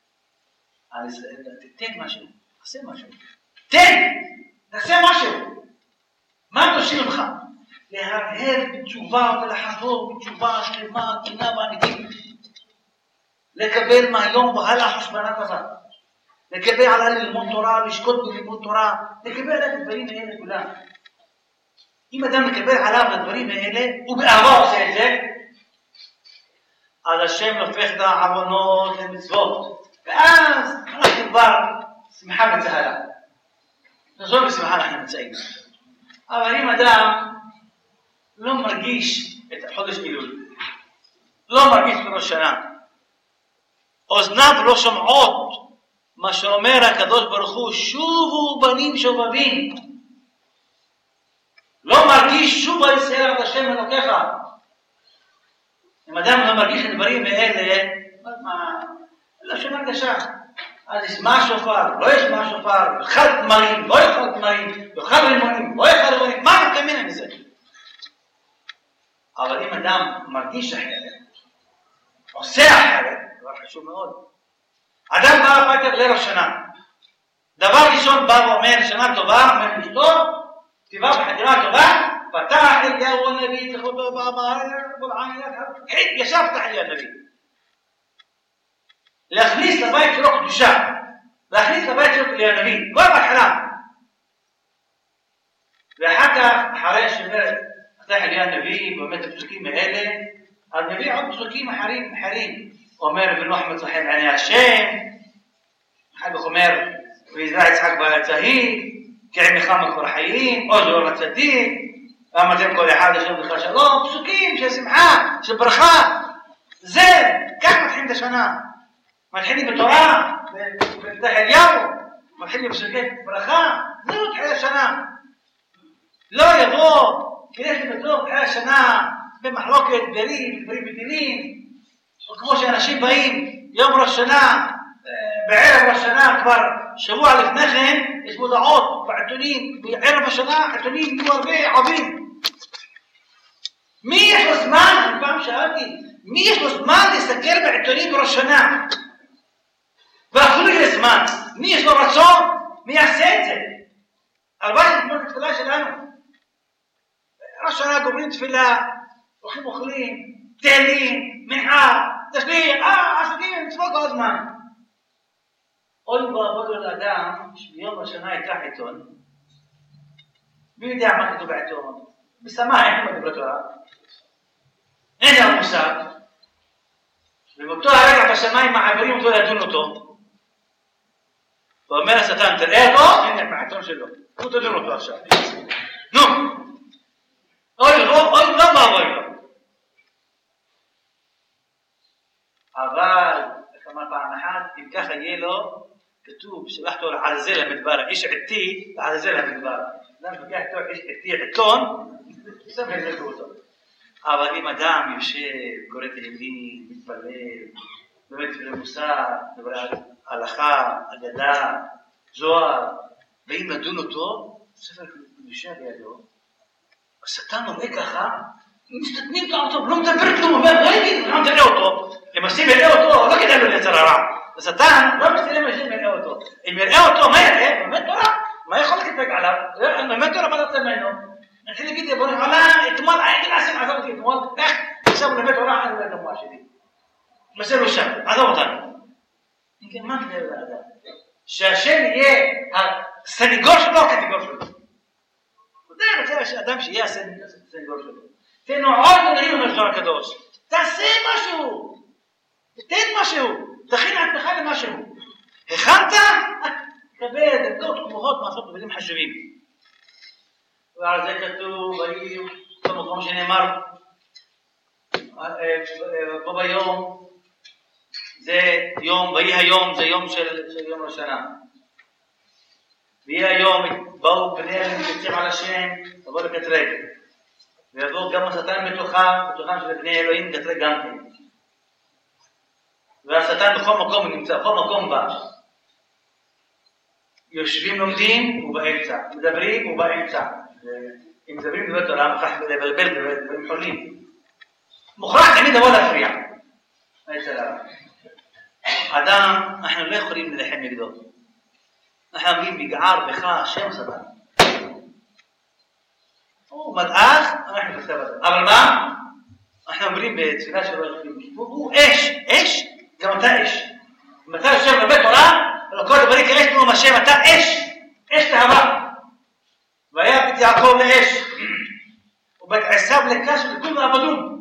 תתן משהו, תעשה משהו. תן! תעשה משהו! מה דורשים ממך? להרהר בתשובה ולחזור בתשובה שלמה, כנה ואמיתית. לקבל מהיום והלאה חשבונה טובה. לקבל עליי ללמוד תורה, לשקוט בלימוד תורה, לקבל את הדברים האלה כולם. אם אדם מקבל עליו את הדברים האלה, הוא באהבה עושה את זה, אז השם הופך את העוונות למצוות. ואז אנחנו כבר שמחה וצהלה. נזור בשמחה אנחנו נמצאים. אבל אם אדם לא מרגיש את חודש אלול, לא מרגיש את ראש שנה, אוזניו לא שומעות מה שאומר הקדוש ברוך הוא, שובו בנים שובבים. לא מרגיש שובה ישראל עד השם אלוקיך. אם אדם לא מרגיש את הדברים האלה, מה? לא שום הרגשה. אז ישמע שופר, לא ישמע שופר, יאכל תמרים, לא יאכל תמרים, יאכל רימונים, לא יאכל רימונים, מה אתה מתכוון מזה? אבל אם אדם מרגיש אחרת, עושה אחרת, דבר חשוב מאוד. אדם בא הביתה בליל השנה. דבר ראשון בא ואומר, שנה טובה, אומר לאשתו, כתיבה בחדירה טובה, פתח אליהו הנביא, זכותו באמר, ישב פתח אליהו הנביא. להכניס לבית שלו קדושה, להכניס לבית שלו אליהו הנביא, כבר בהתחלה. ואחר כך, אחרי שאומר, פתח אליהו הנביא, באמת הפסוקים האלה, אז מביא עוד פסוקים אחרים, אחרים. אומר ונוח מצלחם עיני השם, אחר כך אומר, ויזרע יצחק בעצהי, כעמך מקור חיים, עוזר לצדיק, ואמרתם כל אחד השם לך שלום, פסוקים של שמחה, של ברכה. זה, כך מתחילים את השנה. מתחילים בתורה, בפתח אליהו, מתחילים בפסוקי ברכה, זהו תחיל השנה. לא יבוא, כדי שבטוח תחיל השנה, במחלוקת, דברים, דברים בדינים, או כמו שאנשים באים יום ראש שנה, בערב ראש שנה, כבר שבוע לפני כן, יש מודעות בעיתונים, בערב השנה, עיתונים יהיו הרבה עבים. מי יש לו זמן, אני פעם שאלתי, מי יש לו זמן להסתכל בעיתונים בראש שנה? ואפילו יש זמן, מי יש לו רצון? מי יעשה את זה? הלוואי נגמור את התפילה שלנו. ראש שנה גומרים תפילה, הולכים אוכלים, תהילים, מנחה, תשליח, אה, עסקים, מצוות כל הזמן. אוי ואבוי לו לאדם שביום השנה ייקח עיתון, מי יודע מה כתוב בעיתון? בשמח אין כמו דברי תורה, אין לה מושג, ובאותו הרגע בשמיים מעבירים אותו לדון אותו, ואומר השטן, תראה אותו, הנה בעיתון שלו, הוא תדון אותו עכשיו. נו, אוי לא ואבוי לו. אבל, איך אמר פעם אחת, אם ככה יהיה לו, כתוב, שלחתו לעזאזל המדבר, איש עתי לעזאזל המדבר. אדם פוגע איתו איש עתי עיתון, שם יזרקו אותו. אבל אם אדם יושב, קורא תהילים, מתפלל, באמת דברי מוסר, דברי הלכה, אגדה, זוהר, ואם נדון אותו, ספר קדושה בידו, השטן רואה ככה, מסתתמים את אותו, לא מדבר כלום, אומר, לא יגיד, אנחנו תראה אותו, אם עושים יראה אותו, לא כדאי לו לייצר הרע. השטן לא מסתלם אנשים יראה אותו. אם יראה אותו, מה יראה? באמת תורה. מה יכול לקפק עליו? באמת תורה, מה אתה ממנו? אני חושב להגיד, בוא נראה, אתמול, הייתי לעשות, עזוב אותי אתמול, איך? עכשיו הוא באמת תורה, אני לא יודע מה שלי. מסר לו שם, עזוב אותנו. אם כן, מה כדאי לאדם? שהשם יהיה הסניגור שלו, הקטגור שלו. אתה רוצה שאדם שיהיה הסניגור שלו. תנו עוד דברים במרחב הקדוש. תעשה משהו. תתן משהו. תכין עצמך למשהו. הכנת? תקבל דקות כמוחות מעשות דברים חשובים. ועל זה כתוב, ויהיו, במקום שנאמר, פה ביום, זה יום, ויהי היום, זה יום של יום ראש השנה. ויהי היום, באו בני אלים יוצאים על השם, תבוא לקטרג. ויבוא גם השטן בתוכם, בתוכם של בני אלוהים קטרג גם כן. והשטן בכל מקום נמצא, בכל מקום בא. יושבים לומדים, הוא באמצע. מדברים, הוא באמצע. אם מדברים דבר תורה, מוכרח לבלבל דברים חולים. מוכרח תמיד לבוא להפריע. אדם, אנחנו לא יכולים ללחם נגדו. אנחנו אומרים, בגער בך השם סבן. הוא מדעך, אנחנו בסדר. אבל מה? אנחנו אומרים בתפילה שלו, הוא אש, אש, גם אתה אש. אם אתה יושב בבית תורה, ולא כל דברי כאש תנום השם, אתה אש, אש להבה. והיה בית יעקב לאש, ובית עשיו לקש ולכול ועבדון.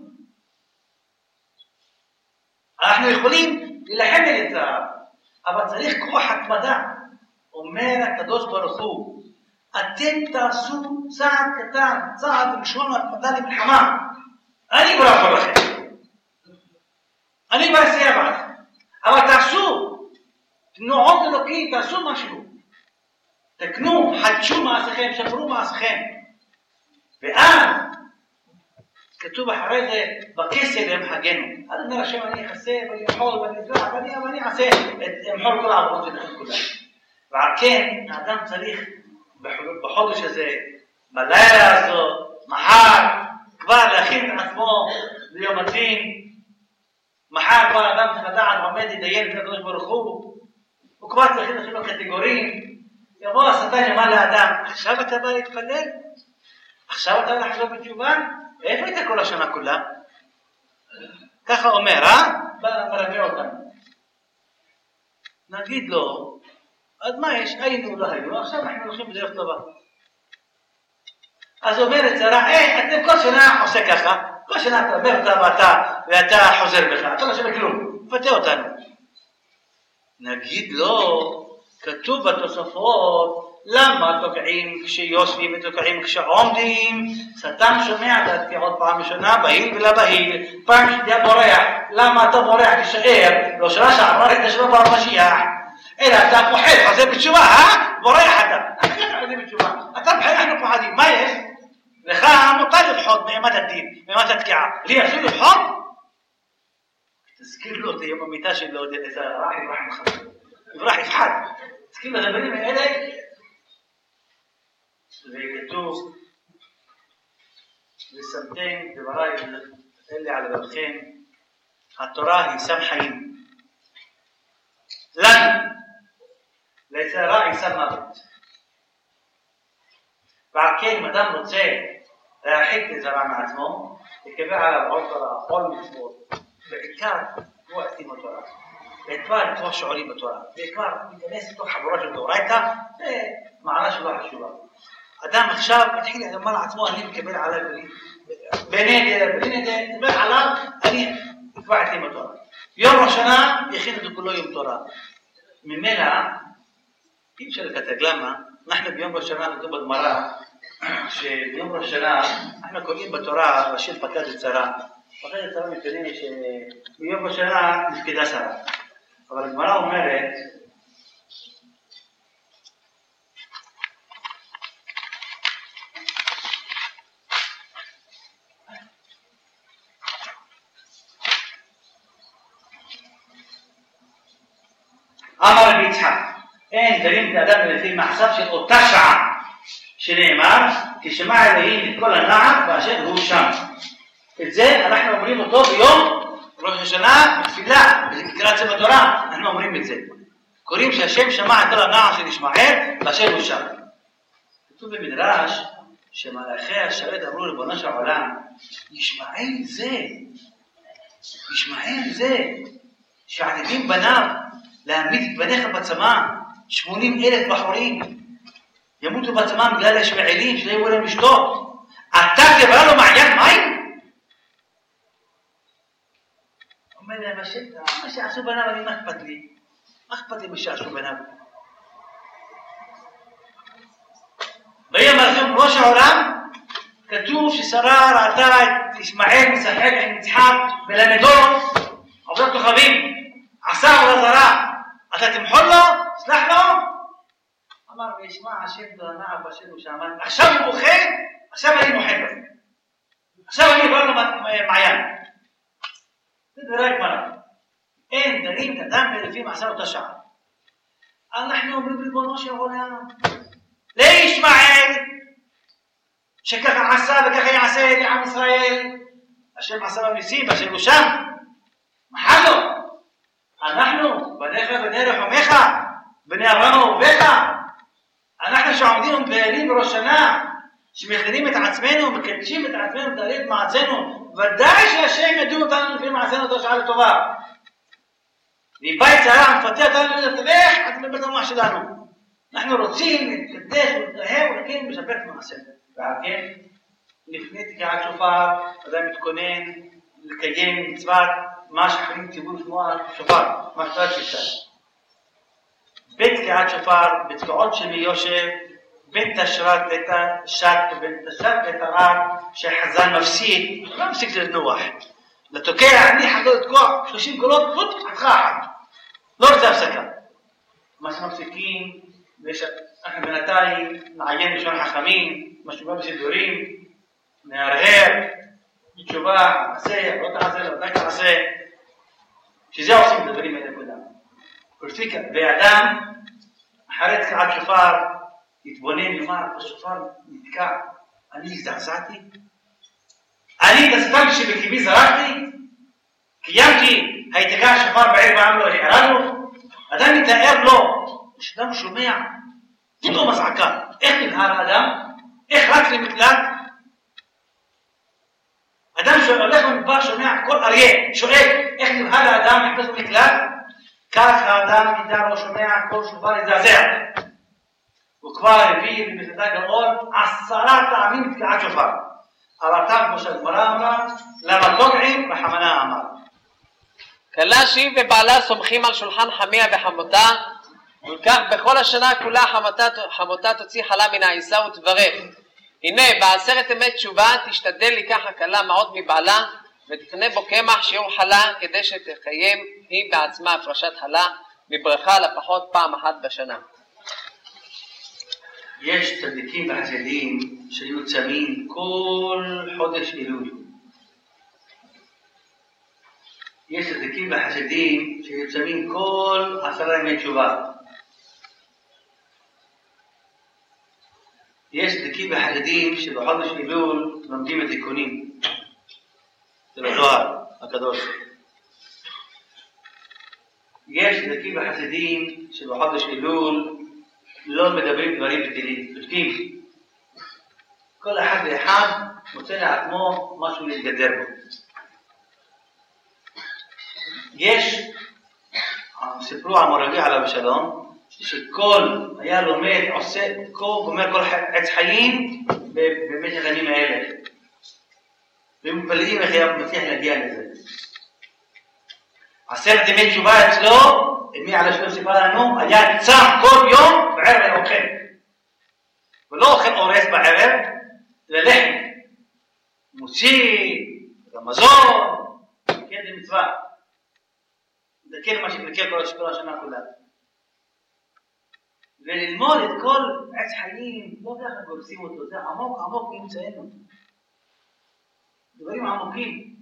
אנחנו יכולים להילחם נגד זה, אבל צריך כוח התמדה. אומר הקדוש ברוך הוא, אתם תעשו צעד קטן, צעד ראשון התמדה למלחמה. אני לא יכול לכם. אני בעשייה בעד. אבל תעשו, תנועות אלוקים, תעשו משהו. תקנו, חדשו מעשיכם, שפרו מעשיכם. ואז, כתוב אחרי זה, בכסר ימחגנו. אז אומר השם, אני אכסה ואני יכול ואני אזרח ואני, ואני אעשה את אמחול כל העבודות שלכם כולם. ועל כן, האדם צריך בחודש הזה, בלילה הזאת, מחר, כבר להכין את עצמו ליום הדין. מחר כבר האדם צריך לדעת עומד להתדיין לפני הקדוש ברוך הוא. הוא כבר צריך להכין לו קטגוריים. יבוא השטן יאמר לאדם, עכשיו אתה בא להתפלל? עכשיו אתה בא לחזור בתשובה? איפה היית כל השנה כולה? ככה אומר, אה? בא מרבה אותנו. נגיד לו, אז מה יש? היינו לא היינו, עכשיו אנחנו הולכים בדרך טובה. אז אומרת שרה, אה, אתם כל שנה עושה ככה, כל שנה אתה אומר אותה ואתה, ואתה חוזר בך, אתה לא שווה כלום, פתה אותנו. נגיד לו, כתוב בתוספות, למה תוקעים כשיושבים ותוקעים כשעומדים? שטן שומע דעתי עוד פעם ראשונה, בהיל ולא בהיל, פעם שנייה בורח, למה אתה בורח תישאר? לא שנה שעברה היית שלא בר משיח, אלא אתה פוחד, חוזר בתשובה, אה? בורח אתה, אתה חוזר בתשובה, אתה פוחד, אנחנו פוחדים, מה יש? לך מותר לבחוד מאימת הדין, מאימת התקיעה, לי אסור לבחוד? תזכיר לו את יום המיטה שלו, זה רח יברח מחבר, יברח יפחד, תזכיר לו את הדברים האלה, וכתוב, ושמתם דברי אלה על לבבכם, התורה היא סם חיים. לנו, ליצרה היא סם מוות. ועל כן, אם אדם רוצה להרחיק את זרע מעצמו, יקבל עליו עוד תורה, עוד מצוות, בעיקר הוא עשימו תורה. בעיקר לתוך שיעורים בתורה, בעיקר להיכנס לתוך חבורה של דאורייתא, זה מעלה שלא חשובה. אדם עכשיו מתחיל לומר לעצמו, אני מקבל עליו בנדר, בנדר, דבר עליו, אני אקבע את יום התורה. יום ראש שנה יכין את כולו יום תורה. ממילא, אי אפשר לכתב, למה? אנחנו ביום ראש שנה כתוב בגמרא, שביום ראש שנה אנחנו קוראים בתורה ראשית פקד וצרה. פקד וצרה מפני שביום ראש שנה נפקדה שרה. אבל הגמרא אומרת, אמר רבי יצחק, אין דנים לאדם לפי מחשב של אותה שעה, שנאמר, כשמע אלוהים את כל הנער באשר הוא שם. את זה אנחנו אומרים אותו ביום ראש השנה בתפילה, בקריאת ספר תורה, אנחנו אומרים את זה. קוראים שהשם שמע את כל הנער של ישמעאל באשר הוא שם. כתוב במדרש שמלאכי השרת אמרו ריבונו של העולם, ישמעאל זה, ישמעאל זה, שעתידים בניו להעמיד את בניך בצמא, שמונים אלף בחורים, ימותו בצמא בגלל השמעאלים שלא יבואו להם לשתות. אתה תברא לו מעיין מים? אומר להם השם, מה שעשו בניו, אני מה אכפת לי? מה אכפת לי מה שעשו בניו? ביום הזה ראש העולם, כתוב ששרה ראתה את ישמעאל משחק עם יצחק בלמדו, עבודת כוכבים, עשה עבודה זרה, אתה תמחול לו? תסלח לו? אמר וישמע השם דרנער באשר הוא שם, עכשיו הוא מוחה, עכשיו אני מוחה לו. עכשיו אני אברא לו מעיין. זה דברי גמרא. אין דנים את אדם ולפי מעשה אותה שעה. אנחנו אומרים ריבונו של עולם, לישמעאל, שככה עשה וככה יעשה לעם ישראל, השם עשה בניסים, השם הוא שם. מה לא? אנחנו, בניך בני רחומך, בני אברהם אהוביך, אנחנו שעומדים ומתפללים בראש שנה, שמכינים את עצמנו, מקדשים את עצמנו, מתעלים את מעשינו, ודאי שהשם ידון אותנו לפי מעשינו אותו שעה לטובה. מבית צרה, מפתה אותנו לתווך, עד לבית המוח שלנו. אנחנו רוצים להתקדש ולהתלהב ולכן לשפר את מעשינו. ועל כן, לפני תקיעת שופר, אדם מתכונן לקיים מצוות מה שחיים ציבור שמוע שופר, מה שפר שפר. בתקיעת שופר, בתקיעות של מיושב, בין תשרת לתשת ובין תשת לתרעד, שהחזן מפסיד, לא מפסיק לנוח. לתוקע, אני חדול לתקוע, שלושים קולות, פוט, חתכה אחת. לא רוצה הפסקה. מה שמפסיקים, אנחנו בינתיים נעיין בשון החכמים, משובע בסידורים, נהרהר, בתשובה, נעשה, לא תעשה, לא תעשה, שזה עושים את הדברים האלה כולם. פרסיקה, ואדם, אחרי תקיעת שופר, יתבונן, יאמר, השופר נתקע, אני הזדעזעתי? אני את הסתם שבקבי זרקתי? קיימתי, היתקע השופר בעיר בעם לא החרדנו? אדם מתאר לו, כשאדם שומע, פתאום הזעקה, איך נבהר האדם? איך רץ למקלט? אדם שהולך במדבר שומע, כל אריה שואל, איך נבהר האדם נכנס למקלט? כך האדם ידע לא שומע, כל שופר יזעזע. הוא כבר הביא במסעדה גאון עשרה טעמים בתקיעת שופר. אבל אתה כמו שהגמרא אמרה, למה תוקעים וחמנה אמר. כלה שהיא ובעלה סומכים על שולחן חמיה וחמותה, וכך בכל השנה כולה חמותה, חמותה תוציא חלה מן העיסה ותברך. הנה בעשרת ימי תשובה תשתדל לקח הכלה מעות מבעלה ותקנה בו קמח שיעור חלה כדי שתקיים היא בעצמה הפרשת חלה בברכה לפחות פעם אחת בשנה. יש צדיקים וחסידים שהיו צמים כל חודש אלול. יש צדיקים וחסידים שהיו צמים כל עשרה ימי תשובה. יש צדיקים וחסידים שבחודש אלול לומדים את תיקונים. זה בזוהר הקדוש. יש צדיקים וחסידים שבחודש אלול לא מדברים דברים בטלים, פשוטים. כל אחד ואחד מוצא לעצמו משהו להתגדר בו. יש, סיפרו על מורבי עליו השלום, שכל היה לומד, עושה, כל, גומר כל עץ חיים במשך הימים האלה. ומפלאים איך היה מצליח להגיע לזה. עשרת ימי תשובה אצלו, מי על השלום סיפר לנו, היה צם כל יום בערב היה אוכל. ולא אוכל אורס בערב, זה לחם. מוציא, רמזון, כן, זה מצווה. זה כן מה שנקר כל השנה כולה. וללמוד את כל עץ חיים, לא ככה גורסים אותו, זה עמוק עמוק נמצאנו. דברים עמוקים.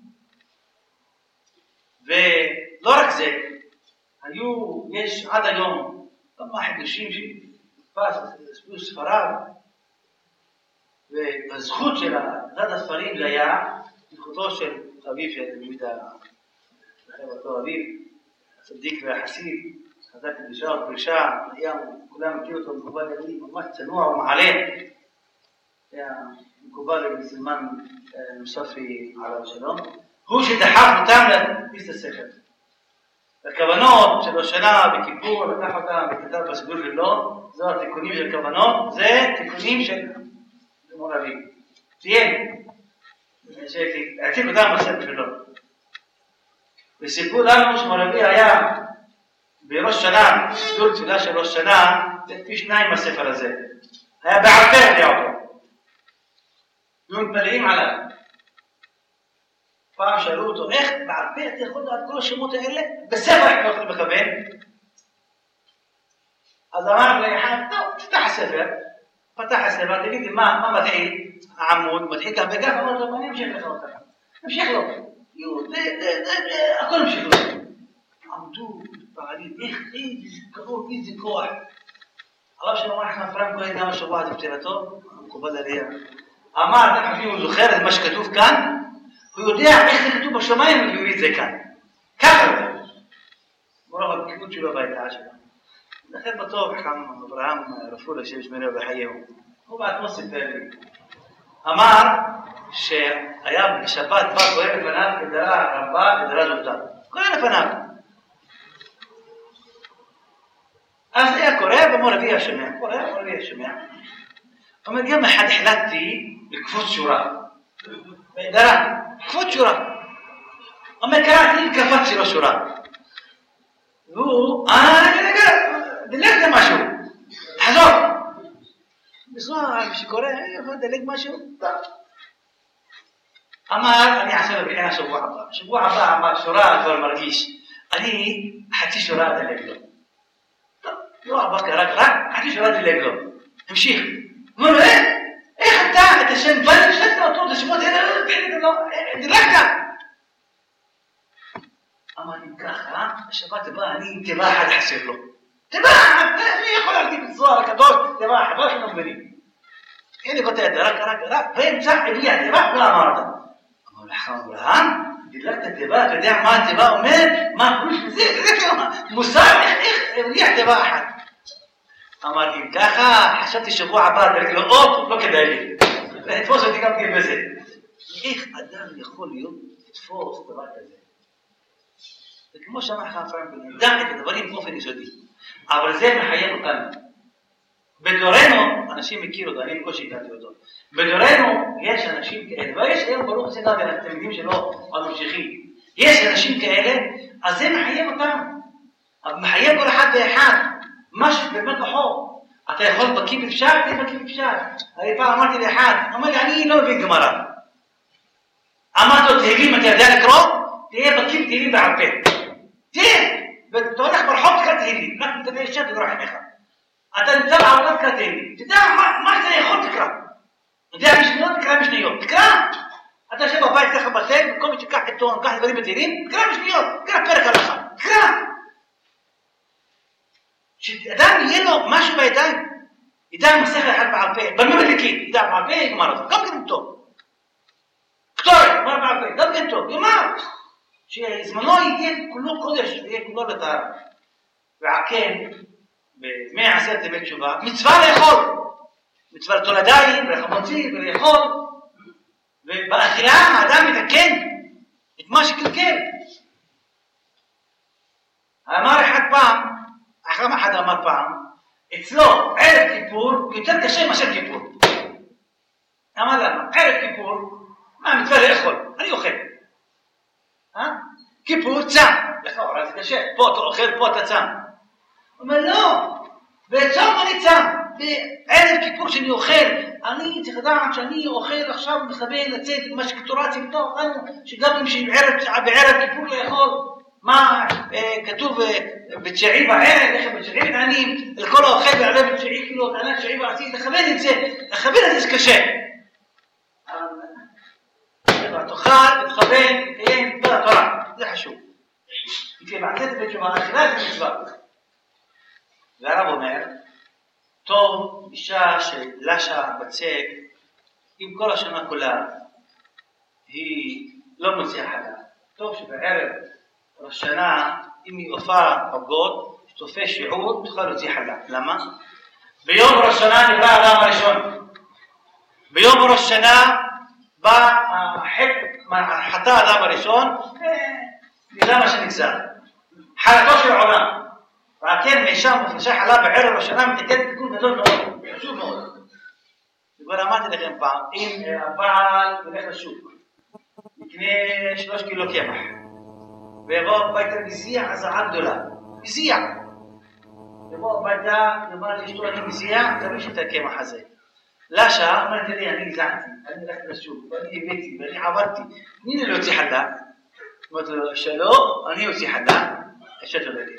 ולא רק זה, היו, יש עד היום כמה חידושים שפסו ספריו, והזכות של אחד הספרים זה היה זכותו של אביו של מידה, אותו אביו, הצדיק והחסיד, חזק קדושה ופרישה, היה, כולם מכיר אותו מקובל ידי, ממש צנוע ומעלה, היה מקובל בסימן נוספי עליו שלום, הוא שדחף אותם להדפיס את הספר. הכוונות של השנה בכיפור, לקח אותם וכתב בסידור שלו, זו התיקונים של הכוונות, זה תיקונים של מור אביב. ציין, שהעתיק אותם בספר שלו. וסיפרו לנו שמור אביב היה בראש שנה, סידור תפילה של ראש שנה, זה פי שניים בספר הזה. היה בעל פה היה אותו. היו מתפלאים עליו. פעם שאלו אותו, איך בעל פה אתה יכול לדעת כל השמות האלה? בספר איך לא יכול לכוון? אז אמר לי, טוב, תפתח הספר. פתח הספר, תגיד לי, מה מתחיל? העמוד, מתחיל כך וכך, אמר לו, אני אמשיך לך אותך. אמשיך לו. הכל אמשיך לו. עמדו, מתפעלים, איך, איזה כבוד, איזה כוח. הרב שלמה נחמן פרנקו גם השבוע עד פטירתו, המקובל עליה. אמר, אתם חושבים, הוא זוכר את מה שכתוב כאן? הוא יודע איך זה כתוב בשמיים, הוא יוריד את זה כאן. ככה הוא יודע. מורה בבקיאות שלו והייתה שלו. לכן בטוב, חכם אברהם רפול השם שמריהו בחייהו. הוא בעצמו סיפר לי. אמר שהיה בשבת בא קורא לפניו כדרה רבה ודרה זוטה. קורא לפניו. אז היה קורא ואמר רבי השמע. קורא ואמר רבי השמע. אומר יום אחד החלטתי לקפוץ שורה. דרה, קפוץ שורה. אומר קראתי וקפצתי לו שורה. והוא, אה, דלג למשהו. תחזור. בסוף שקורא, דלג משהו. אמר, אני אעשה לו בחינה שבוע הבא. שבוע הבא אמר שורה, כבר מרגיש. אני חצי שורה דלג לו. טוב, לא הבא קרק, רק חצי שורה דלג לו. המשיך. הוא אומר, איך אתה, את השם בני, שתת אותו, את השמות האלה, דלגת. אמר לי ככה, השבת הבאה אני תיבה אחד חסר לו. תיבה אחד, מי יכול להכתיב את זוהר הקדוש, תיבה אחד, לא שלא מבינים. הנה קוטע את רק, רק, רק, ואמצע הביע תיבה, לא אמר אותה. אמר לחכם אברהם, דילגת תיבה, אתה יודע מה התיבה אומר? מה הפרוש מזה? מוסר, איך הביע תיבה אחת. אמר לי ככה, חשבתי שבוע הבא, דלג לו עוד, לא כדאי לי. לתפוס אותי גם כן בזה. איך אדם יכול להיות לתפוס דבר כזה? וכמו שאמר חכם פרנקל, נדע את הדברים באופן יסודי. אבל זה מחייב אותנו. בדורנו, אנשים מכירו אותו, אני בקושי הכרתי אותו. בדורנו יש אנשים כאלה, ויש היום ברוך השם גם התלמידים שלו הממשיכים. יש אנשים כאלה, אז זה מחייב אותנו. מחייב כל אחד ואחד. משהו באמת כוחו. אתה יכול בקיא בפשט, תהיה בקיא בפשט. הרי פעם אמרתי לאחד, אמר לי, אני לא מבין גמרא. אמרתי לו, תהילים, אתה יודע לקרוא? תהיה בקיא תהילים בעל פה. תהיה, ואתה הולך ברחוב תקרא תהילים, רק מתקבל שט ודרוח עליך. אתה נמצא בעבודה תקרא תהילים. תדע מה זה יכול תקרא. אתה יודע משניות, תקרא משניות. תקרא. אתה יושב בבית ככה בתל, במקום שתקח עיתון, קח דברים בתהילים, תקרא משניות, תקרא פרק הלכה. תקרא. שאדם יהיה לו משהו בידיים, ידע מסכת אחד בעל פה, במיוחד לקית, ידע בעל פה, יגמר אותו, גם כן טוב. קטורת, יגמר בעל פה, גם כן טוב, יגמר. שזמנו יהיה כולו קודש, יהיה כולו לטהרה. ועקן, במאה עשרת ימי תשובה, מצווה לאכול. מצווה לתולדיים, ולחמוצים, ולאכול. ובאכילה האדם מתקן את מה שקלקל. אמר אחד פעם, אחרם אחד אמר פעם, אצלו ערב כיפור יותר קשה מאשר כיפור. אמר למה, ערב כיפור, מה מצווה לאכול? אני אוכל. כיפור צם, לכאורה זה קשה, פה אתה אוכל, פה אתה צם. הוא אומר לא, בצום אני צם, בערב כיפור שאני אוכל, אני צריך לדעת שאני אוכל עכשיו מכוון לצאת מה שכתורצי בתוך אותנו, שגם אם שבערב כיפור לאכול, מה כתוב בתשעי בערב, איך בתשעי בעניים, לכל האוכל בערב בתשעי כאילו, בענק תשעי בעשי, לכוון את זה, לכוון את זה שקשה. תאכל, תכוון, תהיה דבר התורה, זה חשוב. כי מעשית בתשובה, אכילה זה מצווה. והרב אומר, טוב, אישה שלשה בצק, עם כל השנה כולה, היא לא מוציאה חלה. טוב שבערב ראש שנה, אם היא הופעה בגוד, שתופה שיעור, תוכל להוציא חלה. למה? ביום ראש שנה נברא האדם הראשון. ביום ראש שנה, בא חטא האדם הראשון, זה מה שנגזר. חלתו של עולם. ועקן משם מפרשה חלה בערב השנה מתקן תיקון גדול מאוד. חשוב מאוד. כבר אמרתי לכם פעם, אם הבעל הולך לשוק, יקנה שלוש קילו קמח, ויבוא הביתה מסיע הזעה גדולה. מסיע. ויבוא הביתה, יאמר לאשתו אני מסיע, תמיש את הקמח הזה. לשה, אמרת לי, אני הזעתי, אני הלכתי לשוק, ואני הבאתי, ואני עברתי, תני לי להוציא חלה. אמרת לו, שלום, אני אוציא חלה, אשה צודקת.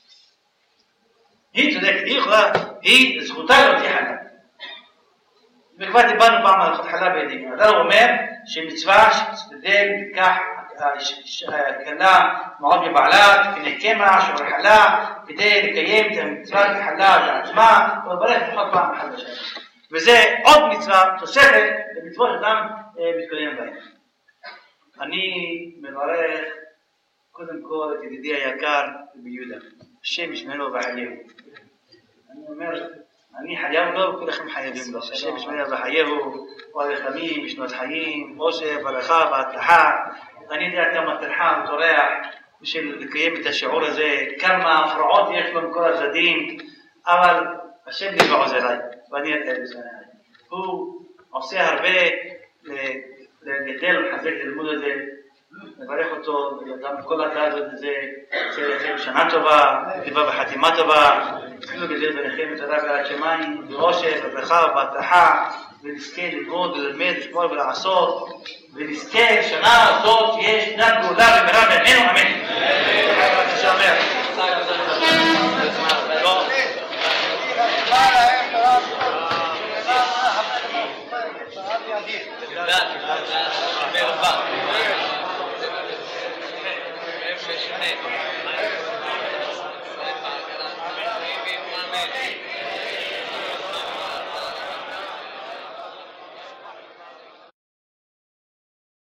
היא צודקת, היא יכולה, היא זכותה להוציא חלה. וכבר דיברנו פעם על חלה בידינו. אתה אומר שמצווה שתשתדל, תיקח כלה מאוד מבעלה, תקנה קמח, שור חלה, כדי לקיים את המצוות חלה לעצמה, וברך לפחות פעם אחת בשנה. וזה עוד מצווה, תוספת, למצוות שאדם מתקדם בהם. אני מברך קודם כל את ידידי היקר ביהודה, השם ישמרו וחייהו. אני אומר, אני חייב לו וכולכם חייבים לו, השם ישמרו וחייהו, ורחמים, משנות חיים, עושר, ברכה והצלחה. אני יודע כמה טרחה וטורח בשביל לקיים את השיעור הזה, כמה הפרעות יש לו מכל הצדדים, אבל השם לי ועוזריי, ואני אתן בשבילי. הוא עושה הרבה לגדל ולחזק את הלימוד הזה, לברך אותו, וגם כל הקהל הזה, שיהיה שנה טובה, דיבה בחתימה טובה, אפילו גדל ביניכם את הרב יראת שמיים, באושר, בברכה ובהצלחה, ונזכה ללמוד וללמד, לשמור ולעשות, ונזכה שנה הזאת יש שנת גאולה במהרה בימינו, אמן. Amen.